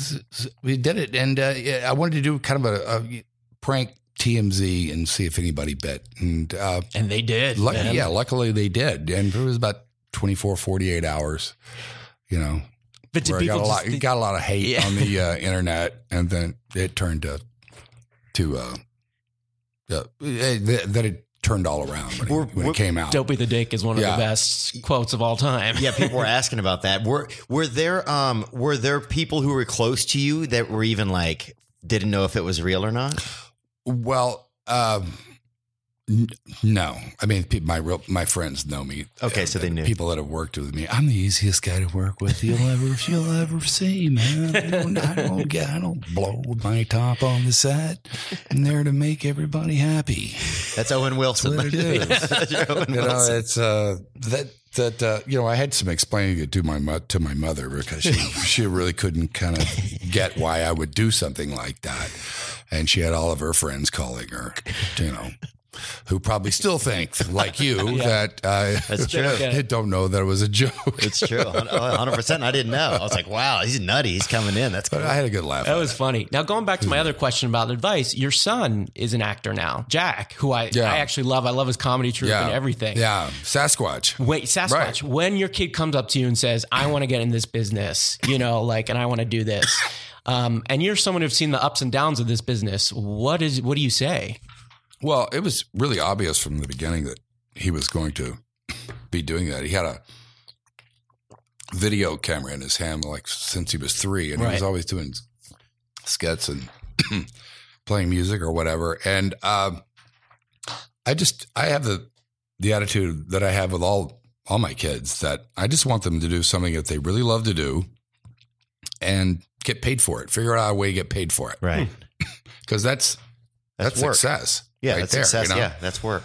we did it, and uh, yeah, I wanted to do kind of a, a prank T M Z and see if anybody bit, and uh, And they did. lucky, man. yeah, luckily they did, and it was about twenty-four, forty-eight hours, you know. But did where I got people a lot, just, got a lot of hate Yeah. on the uh, internet, and then it turned to to uh, uh, that it turned all around when, We're- it, when we're- it came out. Dopey the Dick is one of Yeah. the best quotes of all time. Yeah, people were asking about that. Were were there um were there people who were close to you that were even like didn't know if it was real or not? Well, um, n- no. I mean, pe- my real my friends know me. Okay, so they knew. People that have worked with me. I'm the easiest guy to work with you'll ever you'll ever see, man. I don't, I don't get I don't blow my top on the set. I'm there to make everybody happy. That's Owen Wilson. That's what it is. That's your Owen You know, Wilson. it's uh, that that uh, you know, I had some explaining it to my mo- to my mother because she she really couldn't kind of get why I would do something like that, and she had all of her friends calling her, you know, who probably still think like you that uh, That's true. don't know that it was a joke. It's true. one hundred percent. I didn't know. I was like, wow, he's nutty. He's coming in. That's cool. But I had a good laugh. That at was it. funny. Now, going back to my other question about advice, your son is an actor now, Jack, who I, Yeah. I actually love. I love his comedy troupe yeah, and everything. Yeah, Sasquatch. Wait, Sasquatch, Right. when your kid comes up to you and says, I want to get in this business, you know, like, and I want to do this, um, and you're someone who's seen the ups and downs of this business, what is, what do you say? Well, it was really obvious from the beginning that he was going to be doing that. He had a video camera in his hand like since he was three, and he was Right. always doing skits and playing music or whatever. And um, I just I have the the attitude that I have with all all my kids that I just want them to do something that they really love to do, and get paid for it. Figure out a way to get paid for it. Right. Because that's, that's, that's success. Yeah, right that's there, success. you know? Yeah, that's work.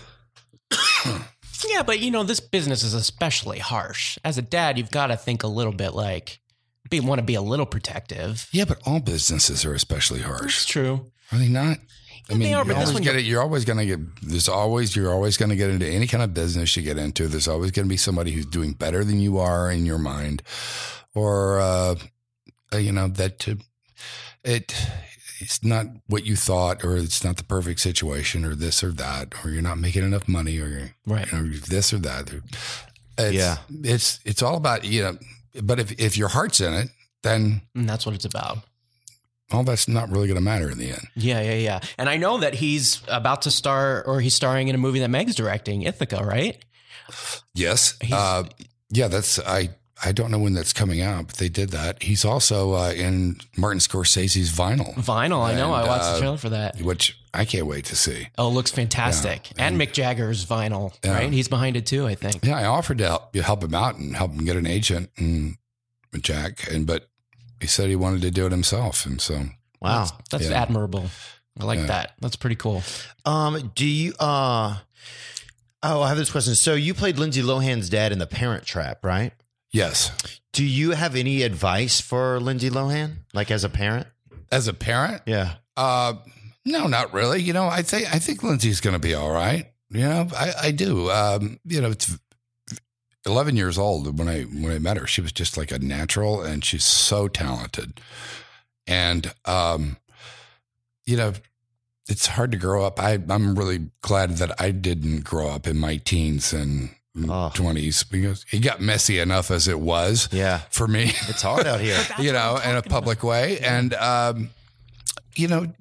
Yeah, but you know, this business is especially harsh. As a dad, you've got to think a little bit like, be, want to be a little protective. Yeah, but all businesses are especially harsh. It's true. Are they not? I mean, they are, you but this always one get you- it. You're always going to get. There's always. You're always going to get into any kind of business you get into. There's always going to be somebody who's doing better than you are in your mind, or uh, uh, you know that uh, it. It's not what you thought, or it's not the perfect situation, or this or that, or you're not making enough money, or you're, Right. you know, this or that. It's, Yeah. it's it's all about you know. But if if your heart's in it, then And that's what it's about. all that's not really going to matter in the end. Yeah, yeah, yeah. And I know that he's about to star, or he's starring in a movie that Meg's directing, Ithaca, right? Yes. Uh, yeah, that's I. I don't know when that's coming out, but they did that. He's also uh, in Martin Scorsese's Vinyl, Vinyl, I know. And, I watched uh, the trailer for that. which I can't wait to see. Oh, it looks fantastic. Yeah, and, and- Mick Jagger's Vinyl, Yeah. right? He's behind it too, I think. Yeah, I offered to help help him out and help him get an agent and with Jack, and but he said he wanted to do it himself, and so Wow. That's, that's Yeah. admirable. I like Yeah. that. That's pretty cool. Um, do you? Uh, oh, I have this question. So you played Lindsay Lohan's dad in The Parent Trap, right? yes. Do you have any advice for Lindsay Lohan, like as a parent? As a parent, Yeah. uh, no, not really. You know, I think I think Lindsay's going to be all right. You know, I, I do. Um, you know, it's eleven years old when I when I met her. She was just like a natural, and she's so talented. And um, you know, it's hard to grow up. I I'm really glad that I didn't grow up in my teens and Oh. twenties because it got messy enough as it was Yeah. for me. It's hard out here. you know, in a public way. And, um, you know,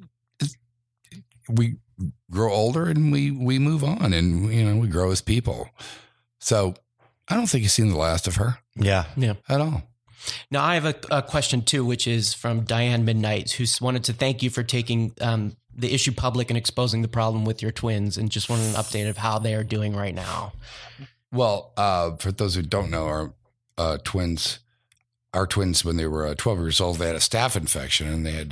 we grow older and we, we move on and, you know, we grow as people. So I don't think you've seen the last of her Yeah. Yeah. at all. Now, I have a, a question too, which is from Diane Midnight, who wanted to thank you for taking um, the issue public and exposing the problem with your twins, and just wanted an update of how they are doing right now. Well, uh, for those who don't know, our uh, twins, our twins, when they were uh, twelve years old, they had a staph infection and they had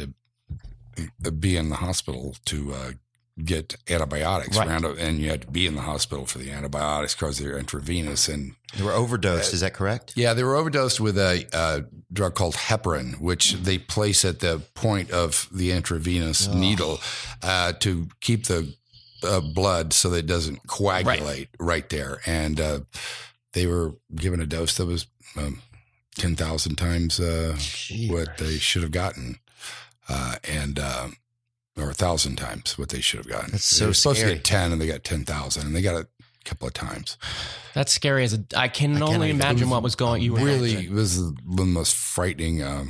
to be in the hospital to uh, get antibiotics. Right. Around, and you had to be in the hospital for the antibiotics because they're intravenous. And They were overdosed. Is that correct? yeah, they were overdosed with a uh, drug called heparin, which they place at the point of the intravenous needle uh, to keep the uh, blood so that it doesn't coagulate right, right there. And uh, they were given a dose that was um, ten thousand times uh, what they should have gotten. Uh, and, uh, or a thousand times what they should have gotten. That's they so were supposed scary. to get ten and they got ten thousand and they got it a couple of times. That's scary. As a, I can I only even- imagine what was going. You were really, going it was one of the most frightening. Um,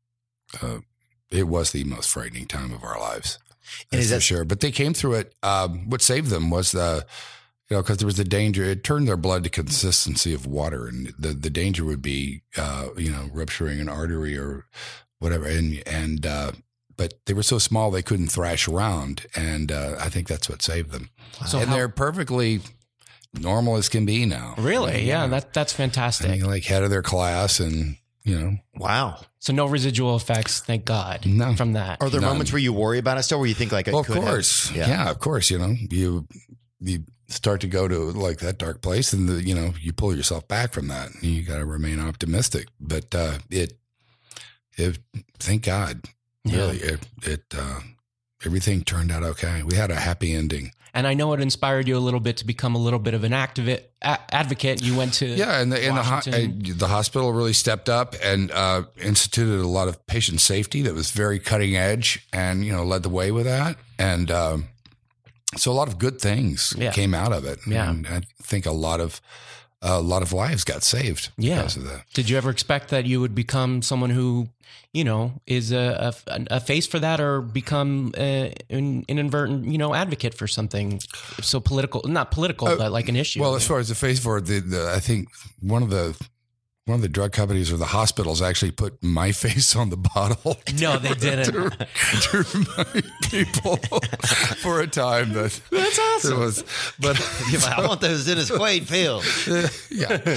uh, it was the most frightening time of our lives. And That's is for that- sure? But they came through it. Um, what saved them was the, you know, because there was the danger. It turned their blood to consistency of water, and the the danger would be, uh, you know, rupturing an artery or whatever. And and uh, but they were so small they couldn't thrash around, and uh, I think that's what saved them. So and how- they're perfectly normal as can be now. Really? Yeah, that that's I fantastic. mean, like head of their class, and you know, Wow. So no residual effects, thank God, No. from that. Are there None. moments where you worry about it still, where you think like, it well, of could have- course, yeah. of course, you know, you you start to go to like that dark place, and the, you know, you pull yourself back from that. And you got to remain optimistic, but uh, it, it, thank God, Yeah. really, it, it, uh, everything turned out okay. We had a happy ending. And I know it inspired you a little bit to become a little bit of an activist, a- advocate. You went to Yeah, and the and the, ho- Washington. uh, the hospital really stepped up and uh, instituted a lot of patient safety that was very cutting edge, and you know led the way with that. And um, so a lot of good things Yeah. came out of it. Yeah. And I think a lot of a lot of lives got saved Yeah. because of that. Did you ever expect that you would become someone who, you know, is a, a, a face for that, or become a, an inadvertent, you know, advocate for something so political, not political, but like an issue? Well, as far as the face for it, the, the, I think one of the one of the drug companies or the hospitals actually put my face on the bottle. No, they didn't. to, to remind people for a time that that's awesome. It was, but so, I want those Dennis Quaid pills. Uh, yeah.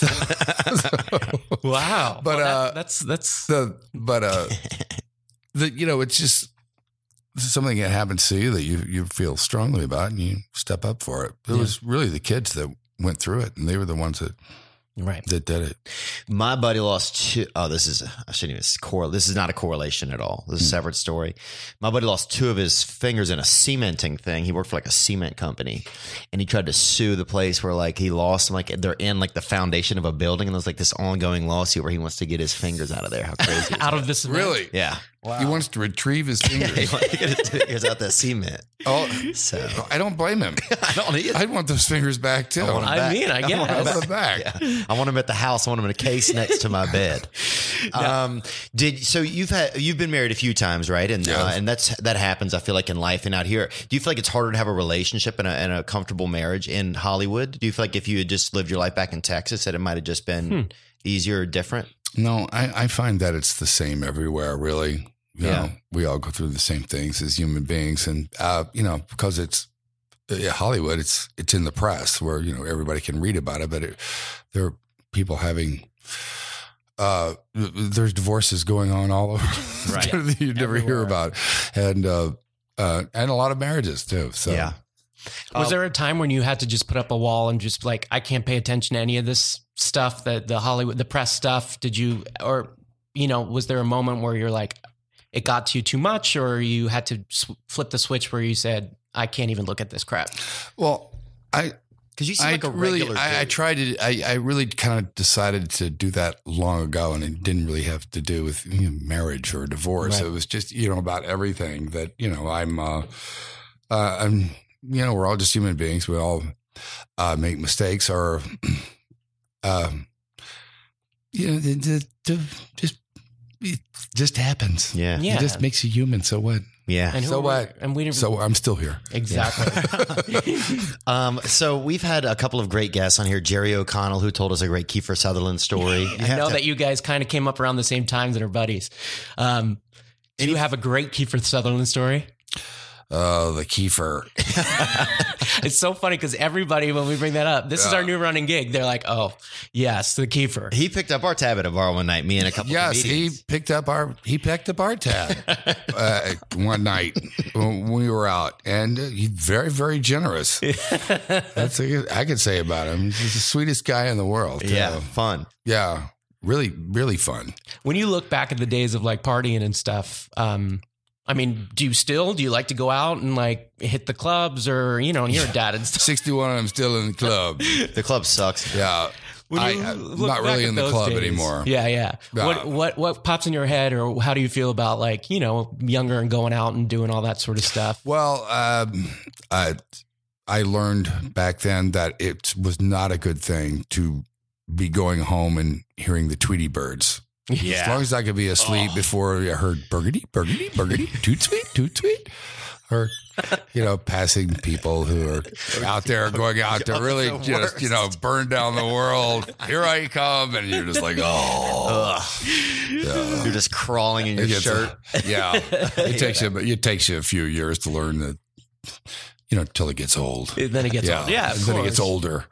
So, wow. But well, uh, that, that's that's the but uh, the you know it's just something that happens to you that you you feel strongly about and you step up for it. It yeah. was really the kids that went through it, and they were the ones that. Right. That did it. My buddy lost two. Oh, this is, I shouldn't even correlate. This is not a correlation at all. This is a separate story. My buddy lost two of his fingers in a cementing thing. He worked for like a cement company and he tried to sue the place where like he lost them. Like they're in like the foundation of a building and there's like this ongoing lawsuit where he wants to get his fingers out of there. How crazy. Out of this. Really? Yeah. Wow. He wants to retrieve his fingers. Yeah, he wants to get his fingers out that cement. Oh, so I don't blame him. I don't either. I'd want those fingers back too. I, want them I back. mean, I guess. I want them back. Yeah. I want them at the house. I want them in a case next to my bed. Yeah. Um, did so you've had you've been married a few times, right? And yes. uh, and that's that happens. I feel like in life and out here. Do you feel like it's harder to have a relationship and a, and a comfortable marriage in Hollywood? Do you feel like if you had just lived your life back in Texas, that it might have just been hmm. easier or different? No, I, I find that it's the same everywhere. Really. You yeah, know, we all go through the same things as human beings, and uh, you know, because it's uh, Hollywood, it's it's in the press where you know everybody can read about it. But it, there are people having, uh, there's divorces going on all over, right? that you never Everywhere. hear about, and uh, uh, and a lot of marriages too. So yeah. Was there a time when you had to just put up a wall and just like I can't pay attention to any of this stuff, that the Hollywood, the press stuff? Did you, or you know, was there a moment where you're like, it got to you too much, or you had to sw- flip the switch where you said, I can't even look at this crap? Well, I, because you seem I like a really, regular I, I tried to, I, I really kind of decided to do that long ago, and it didn't really have to do with you know, marriage or divorce. Right. It was just, you know, about everything that, you know, I'm, uh, uh, I'm, you know, we're all just human beings. We all uh, make mistakes or, um, you know, the, the, the, just, it just happens. Yeah. Yeah. It just makes you human. So what? Yeah. And so we, what? And we so I'm still here. Exactly. um, so we've had a couple of great guests on here. Jerry O'Connell, who told us a great Kiefer Sutherland story. I know to- that you guys kind of came up around the same times and are buddies. Um, do you have a great Kiefer Sutherland story? Oh, the Kiefer. It's so funny because everybody, when we bring that up, this yeah. is our new running gig. They're like, oh, yes, the Kiefer. He picked up our tab at a bar one night, me and a couple yes, of comedians. he picked up our, he picked up our tab uh, one night when we were out. And he's very, very generous. That's a, I could say about him. He's the sweetest guy in the world. Yeah, uh, fun. Yeah, really, really fun. When you look back at the days of like partying and stuff, um, I mean, do you still, do you like to go out and like hit the clubs or, you know, and you're a dad and stuff? sixty-one, I'm still in the club. The club sucks. Yeah. I, I'm not really in the club days, anymore. Yeah, yeah. yeah. What what what pops in your head, or how do you feel about like, you know, younger and going out and doing all that sort of stuff? Well, um, I, I learned back then that it was not a good thing to be going home and hearing the Tweety Birds. Yeah. As long as I could be asleep oh. before I heard burgundy, burgundy, burgundy, toot sweet, toot sweet. Or, you know, passing people who are out there going out to really just, worst. you know, burn down the world. Here I come. And you're just like, oh. Yeah. You're just crawling in your gets, shirt. Yeah. It takes you, it takes you a few years to learn that, you know, till it gets old. Then it gets yeah. old. Yeah. And then it gets older.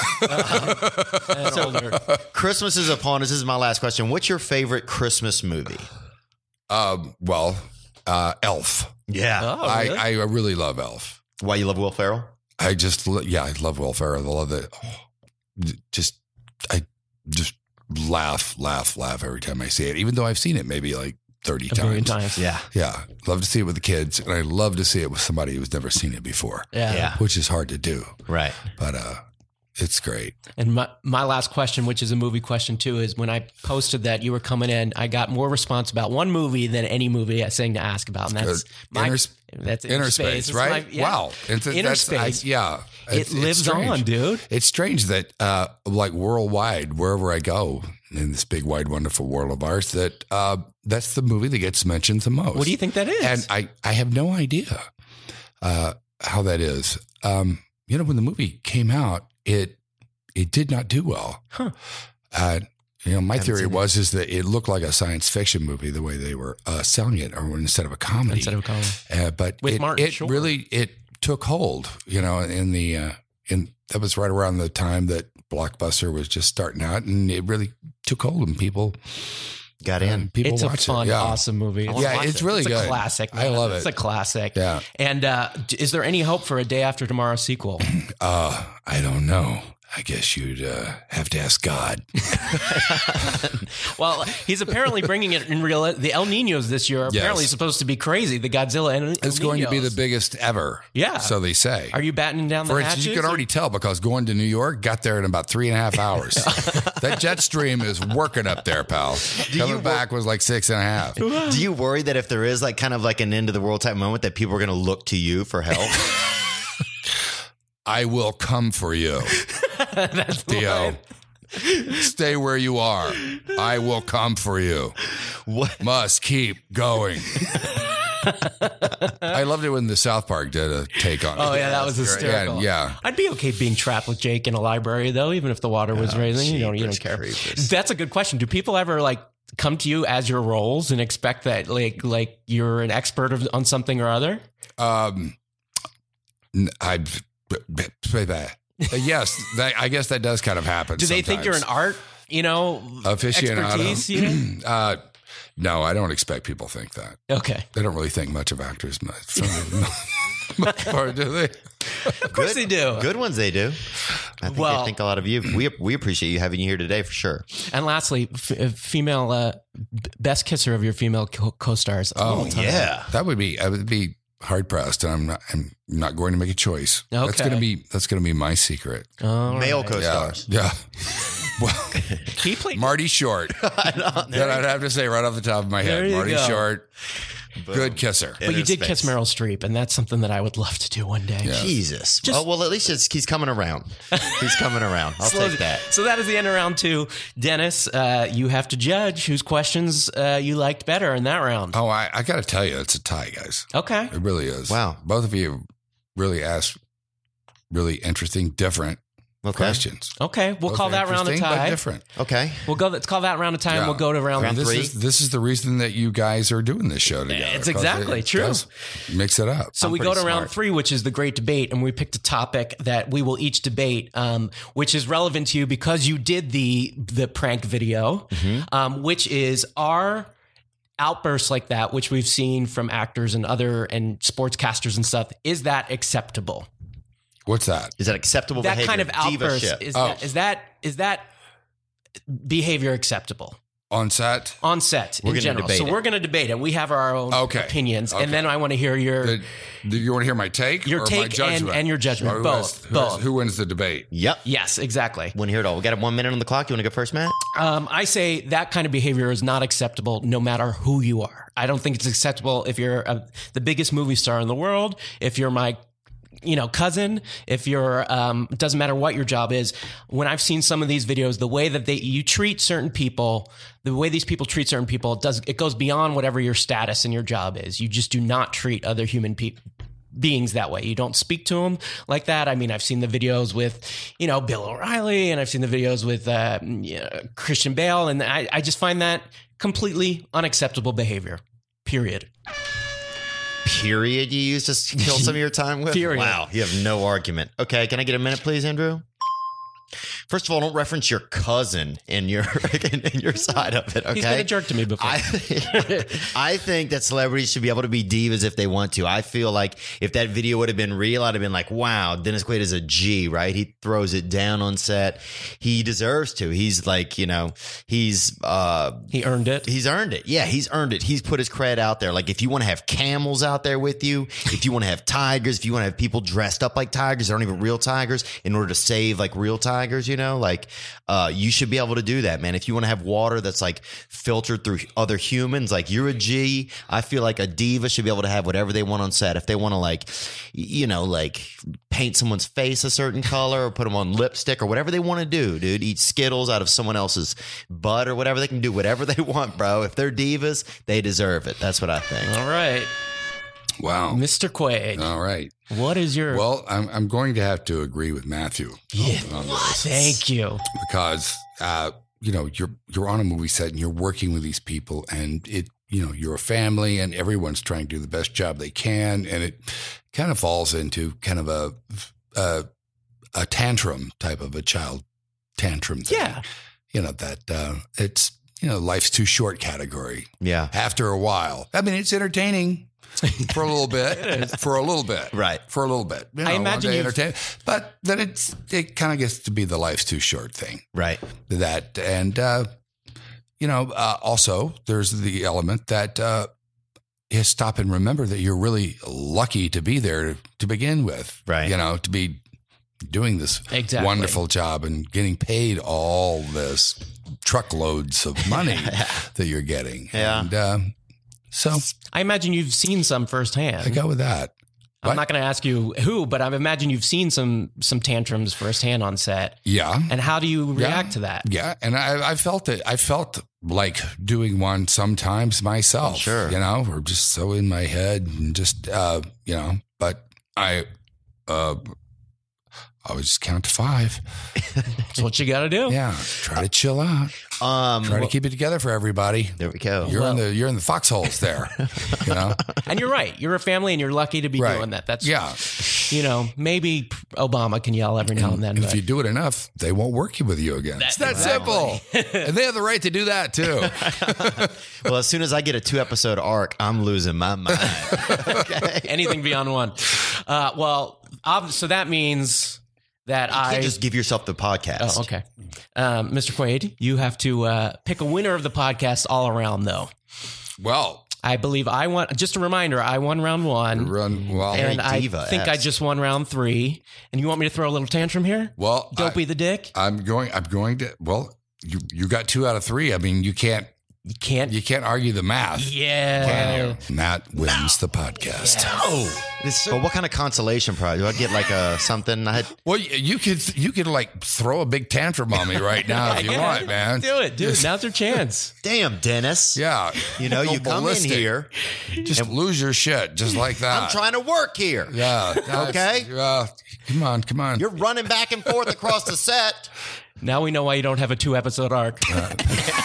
uh-huh. so, older. Christmas is upon us. This is my last question. What's your favorite Christmas movie? Um, well, uh, Elf. Yeah. Oh, really? I, I really love Elf. Why you love Will Ferrell? I just, yeah, I love Will Ferrell. I love it. Oh, just, I just laugh, laugh, laugh every time I see it, even though I've seen it maybe like thirty A times. times. Yeah. Yeah. Love to see it with the kids. And I love to see it with somebody who's never seen it before. Yeah. Yeah. Which is hard to do. Right. But, uh, it's great. And my, my last question, which is a movie question too, is when I posted that you were coming in, I got more response about one movie than any movie I sang to ask about. And that's uh, my, inner, that's inner space, space right? My, yeah. Wow. It's, Inner that's, space. I, yeah. It It's, lives it's strange. on, dude. It's strange that, uh, like worldwide, wherever I go in this big, wide, wonderful world of ours, that, uh, that's the movie that gets mentioned the most. What do you think that is? And I, I have no idea, uh, how that is. Um, you know, when the movie came out, it, it did not do well. Huh. Uh, You know, my theory was is that it looked like a science fiction movie the way they were uh, selling it, or instead of a comedy. Instead of a comedy, uh, but with it, Martin it Short. really it took hold. You know, in the uh, in that was right around the time that Blockbuster was just starting out, and it really took hold, and people got in. Um, people it's a watch fun, it. Yeah. awesome movie. Yeah, it's it. really it's good. a classic. I man. love it. It's a classic. Yeah. And uh, is there any hope for a Day After Tomorrow sequel? Uh, I don't know. I guess you'd uh, have to ask God. Well, he's apparently bringing it in real. The El Niños this year are Yes. apparently supposed to be crazy. The Godzilla and It's going to be the biggest ever. Yeah. So they say. Are you battening down the For hatches? instance, you can already tell because going to New York, got there in about three and a half hours. That jet stream is working up there, pal. Coming you back was like six and a half. Do you worry that if there is like kind of like an end of the world type moment that people are going to look to you for help? I will come for you. That's Theo. Stay where you are. I will come for you. What? Must keep going. I loved it when the South Park did a take on it. Oh yeah, that was hysterical. And, yeah. I'd be okay being trapped with Jake in a library though, even if the water was raising. You don't, you don't care. Creepers. That's a good question. Do people ever like come to you as your roles and expect that like like you're an expert of, on something or other? Um, I say that. Yes, that, I guess that does kind of happen. Do they think you're an art, you know, aficionado? expertise? You know? uh, no, I don't expect people to think that. Okay. They don't really think much of actors much, for the most part, do they? Of course they do. Good ones they do. I think Well- they think a lot of you. We we appreciate you having you here today for sure. And lastly, f- female uh, b- best kisser of your female co- co-stars. Oh, yeah. That would be. I would be hard pressed, and I'm not. I'm not going to make a choice. That's Okay. going to be. That's going to be my secret. All Male right. Yeah. co-stars. Yeah. Well, He played. Marty Short. That I'd have to say right off the top of my There head. you Marty go. Short. Good kisser. but you Inner did space. kiss Meryl Streep, and that's something that I would love to do one day. Yeah. Jesus. Just- oh, well, at least it's, he's coming around. He's coming around. I'll Slow- take that. So that is the end of round two. Dennis, uh, you have to judge whose questions uh, you liked better in that round. Oh, I, I got to tell you, it's a tie, guys. Okay. It really is. Wow. Both of you really asked really interesting, different Okay. questions. Okay. We'll Both call that round a interesting, but tie. different. Okay. We'll go. Let's call that round a time. Yeah. We'll go to round. Round this three? is this is the reason that you guys are doing this show together. It's because exactly it true. does Mix it up. So I'm we go pretty to round smart. three, which is the great debate, and we picked a topic that we will each debate, um, which is relevant to you because you did the the prank video, um, which is our outbursts like that, which we've seen from actors and other and sportscasters and stuff. Is that acceptable? What's that? Is that acceptable That behavior? kind of outburst Diva shit. is Oh. that is that is that behavior acceptable On set? on set We're in gonna general? debate So it. we're going to debate it. We have our own Okay. opinions, Okay. and then I want to hear your. The- do you want to hear my take? Your or take my and- judgment? and your judgment. Or who Both. has- who Both. has- Who wins the debate? Yep. Yes, exactly. Want to hear it all? We got one minute on the clock. You want to go first, Matt? Um, I say that kind of behavior is not acceptable no matter who you are. I don't think it's acceptable if you're uh the biggest movie star in the world, if you're my you know, cousin, if you're, um, it doesn't matter what your job is. When I've seen some of these videos, the way that they, you treat certain people, the way these people treat certain people, it does, it goes beyond whatever your status and your job is. You just do not treat other human people. Beings that way. You don't speak to them like that. I mean, I've seen the videos with, you know, Bill O'Reilly, and I've seen the videos with uh, you know, Christian Bale, and I, I just find that completely unacceptable behavior. Period. Period. You used to kill some of your time with. Period. Wow, you have no argument. Okay, can I get a minute, please, Andrew? First of all, don't reference your cousin in your in, in your side of it. Okay, He's been a jerk to me before. I, I think that celebrities should be able to be divas if they want to. I feel like if that video would have been real, I'd have been like, wow, Dennis Quaid is a G, right? He throws it down on set. He deserves to. He's like, you know, he's uh he earned it. He's earned it. Yeah, he's earned it. He's put his cred out there. Like if you want to have camels out there with you, if you want to have tigers, if you want to have people dressed up like tigers, that aren't even real tigers, in order to save like real tigers, you know, like uh, you should be able to do that, man. If you want to have water that's like filtered through other humans, like you're a G. I feel like a diva should be able to have whatever they want on set. If they want to like, you know, like paint someone's face a certain color or put them on lipstick or whatever they want to do, dude, eat Skittles out of someone else's butt or whatever, they can do whatever they want, bro. If they're divas, they deserve it. That's what I think. All right, Wow. Mister Quaid. All right. What is your? Well, I'm, I'm going to have to agree with Matthew yeah, on this thank you. because uh, you know, you're you're on a movie set and you're working with these people, and it, you know, you're a family, and everyone's trying to do the best job they can, and it kind of falls into kind of a a, a tantrum type of a child tantrum thing. Yeah, you know that uh, it's you know life's too short category. Yeah, after a while, I mean, it's entertaining. For a little bit, for a little bit, right? For a little bit, you know, I imagine you entertain, but then it's it kind of gets to be the life's too short thing, right? That and uh, you know, uh, also there's the element that uh, you stop and remember that you're really lucky to be there to, to begin with, right? You know, to be doing this exactly. wonderful job and getting paid all this truckloads of money that you're getting, yeah. And, uh, so I imagine you've seen some firsthand. I go with that. I'm what? not going to ask you who, but I imagine you've seen some some tantrums firsthand on set. Yeah. And how do you react yeah. to that? Yeah. And I, I felt it. I felt like doing one sometimes myself. Sure. You know, or just so in my head and just, uh, you know, but I, uh, I would just count to five. That's what you got to do. Yeah. Try to chill out. Um, Try to keep it together for everybody. There we go. You're well, in the you're in the foxholes there. You know. And you're right. You're a family, and you're lucky to be right. doing that. That's yeah. You know, maybe Obama can yell every now and, and then. And but. if you do it enough, they won't work with you again. That, it's that exactly. simple. And they have the right to do that too. Well, as soon as I get a two episode arc, I'm losing my mind. Okay. Anything beyond one. Uh, well, ob- so that means. That you I can't just give yourself the podcast. Oh, okay. Um, Mister Quaid, you have to uh, pick a winner of the podcast all around, though. Well, I believe I won. Just a reminder, I won round one. Run well, and I think I just won round three. And you want me to throw a little tantrum here? Well, Dopey I, the dick. I'm going. I'm going to. Well, you you got two out of three. I mean, you can't. You can't. You can't argue the math. Yeah. Wow. Matt wins the podcast. No. So, but what kind of consolation prize? Do I get like a something? I had, well, you could you could like throw a big tantrum on me right now if you yeah. want, man. Do it, dude. Just, now's your chance. Damn, Dennis. Yeah. You know, you come ballistic. in here. Just lose your shit just like that. I'm trying to work here. Yeah. Okay. Uh, come on, come on. You're running back and forth across the set. Now we know why you don't have a two episode arc. uh,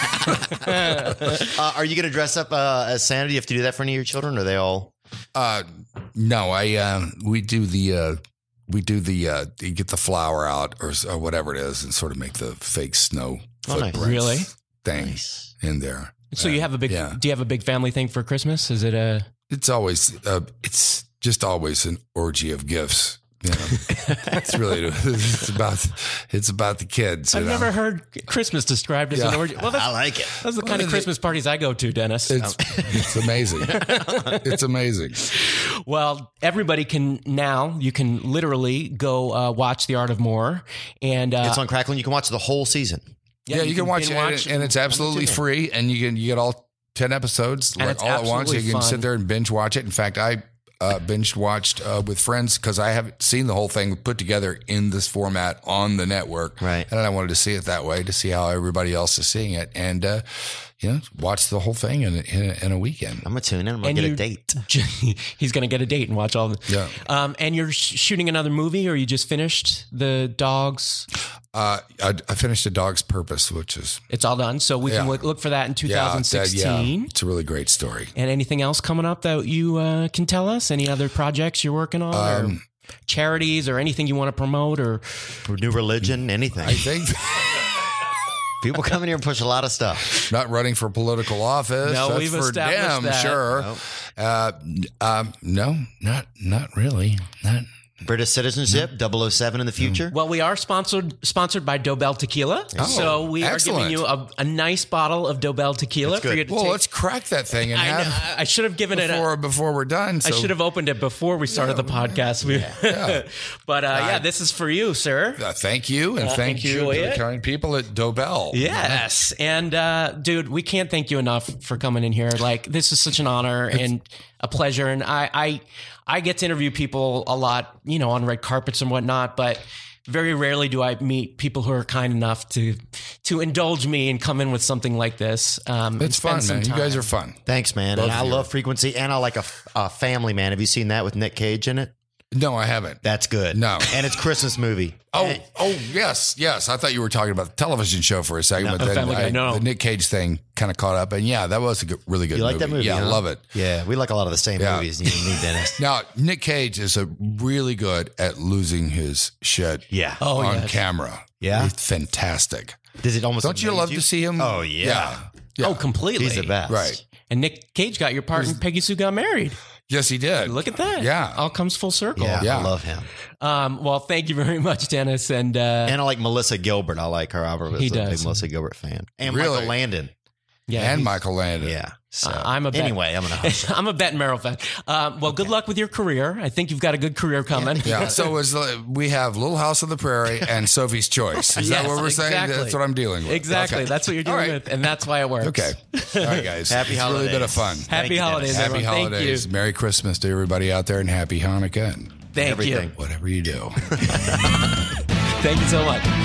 are you going to dress up uh, as Santa? Do you have to do that for any of your children? Or are they all? Uh, no, I uh, we do the uh, we do the uh, you get the flour out or, or whatever it is and sort of make the fake snow oh, footprints nice. Really? thing nice. in there. So uh, you have a big? Yeah. Do you have a big family thing for Christmas? Is it a? It's always uh, it's just always an orgy of gifts. You know, it's really it's about it's about the kids. I've know? never heard Christmas described as yeah. an orgy. Well, that's, I like it. That's the kind of Christmas parties I go to, Dennis. It's, it's amazing. It's amazing. Well, everybody can now. You can literally go uh, watch The Art of More, and uh, it's on Crackling. You can watch the whole season. Yeah, yeah you, you, can, can watch it, watch, and it's absolutely free, and you can you get all ten episodes like all at once. You can fun. sit there and binge watch it. In fact, I. Uh, binge watched uh, with friends because I haven't seen the whole thing put together in this format on the network. Right. And I wanted to see it that way to see how everybody else is seeing it. And, uh, you know, watch the whole thing in, in, in a weekend. I'm going to tune in. I'm going to get a date. He's going to get a date and watch all the. Yeah. Um, and you're sh- shooting another movie, or you just finished The Dogs? Uh, I, I finished A Dog's Purpose, which is. It's all done. So we yeah. can look, look for that in two thousand sixteen. Yeah, that, yeah, it's a really great story. And anything else coming up that you uh, can tell us? Any other projects you're working on? Um, or charities or anything you want to promote? Or new religion? Anything? I think. People come in here and push a lot of stuff. Not running for political office. No, That's we've for established them, that. Sure. Nope. Uh, um, no, not not really. Not. British citizenship, double oh seven in the future. Well, we are sponsored sponsored by Dobell Tequila. Oh, so we excellent. are giving you a, a nice bottle of Dobell Tequila for you to well, take. let's crack that thing and I, have know, I should have given before, it a, before we're done. So. I should have opened it before we started Yeah, the podcast. We, yeah. but uh, I, yeah, this is for you, sir. Uh, thank you, and Uh, thank you to enjoy the it. kind people at Dobell. Yes, and uh, dude, we can't thank you enough for coming in here. Like, this is such an honor and a pleasure, and I, I, I get to interview people a lot, you know, on red carpets and whatnot, but very rarely do I meet people who are kind enough to to indulge me and come in with something like this. Um, It's fun, man. You guys are fun. Thanks, man. Both and I you. love Frequency, and I like a, a Family Man. Have you seen that with Nick Cage in it? No, I haven't. That's good. No. And it's a Christmas movie. Oh, oh, yes, yes. I thought you were talking about the television show for a second, No. but then Family Guy, I, no. the Nick Cage thing kind of caught up. And yeah, that was a good, really good You movie. like that movie? Yeah, huh? I love it. Yeah, we like a lot of the same Yeah. movies. You and me, Dennis. Now, Nick Cage is a really good at losing his shit Yeah. Oh, on yes. camera. Yeah? He's fantastic. Does it almost? Don't you amaze love to see him? Oh yeah. Yeah. Yeah. Oh, completely. He's the best. Right. And Nick Cage got your part in Peggy Sue Got Married. Yes, he did. Look at that. Yeah. All comes full circle. Yeah, Yeah. I love him. Um, well, thank you very much, Dennis. And uh, And I like Melissa Gilbert. I like her. I'm a He big does. Melissa Gilbert fan. And Really? Michael Landon. yeah, and he's- Michael Landon. Yeah. So Uh, I'm a bet- anyway. I'm gonna. Hush. I'm a Bet Merrill fan. Um, well, good luck with your career. I think you've got a good career coming. Yeah. So is uh, we have Little House on the Prairie and Sophie's Choice. Is Yes, that what we're saying? exactly. That's what I'm dealing with. Exactly. Okay. That's what you're All dealing right. with, and that's why it works. Okay. All right, guys. Happy it's holidays. really been a fun. Thank Happy you, holidays, Dennis. Happy everyone. holidays. Thank you. Merry Christmas to everybody out there and happy Hanukkah and Thank Everything. you. whatever you do. Thank you so much.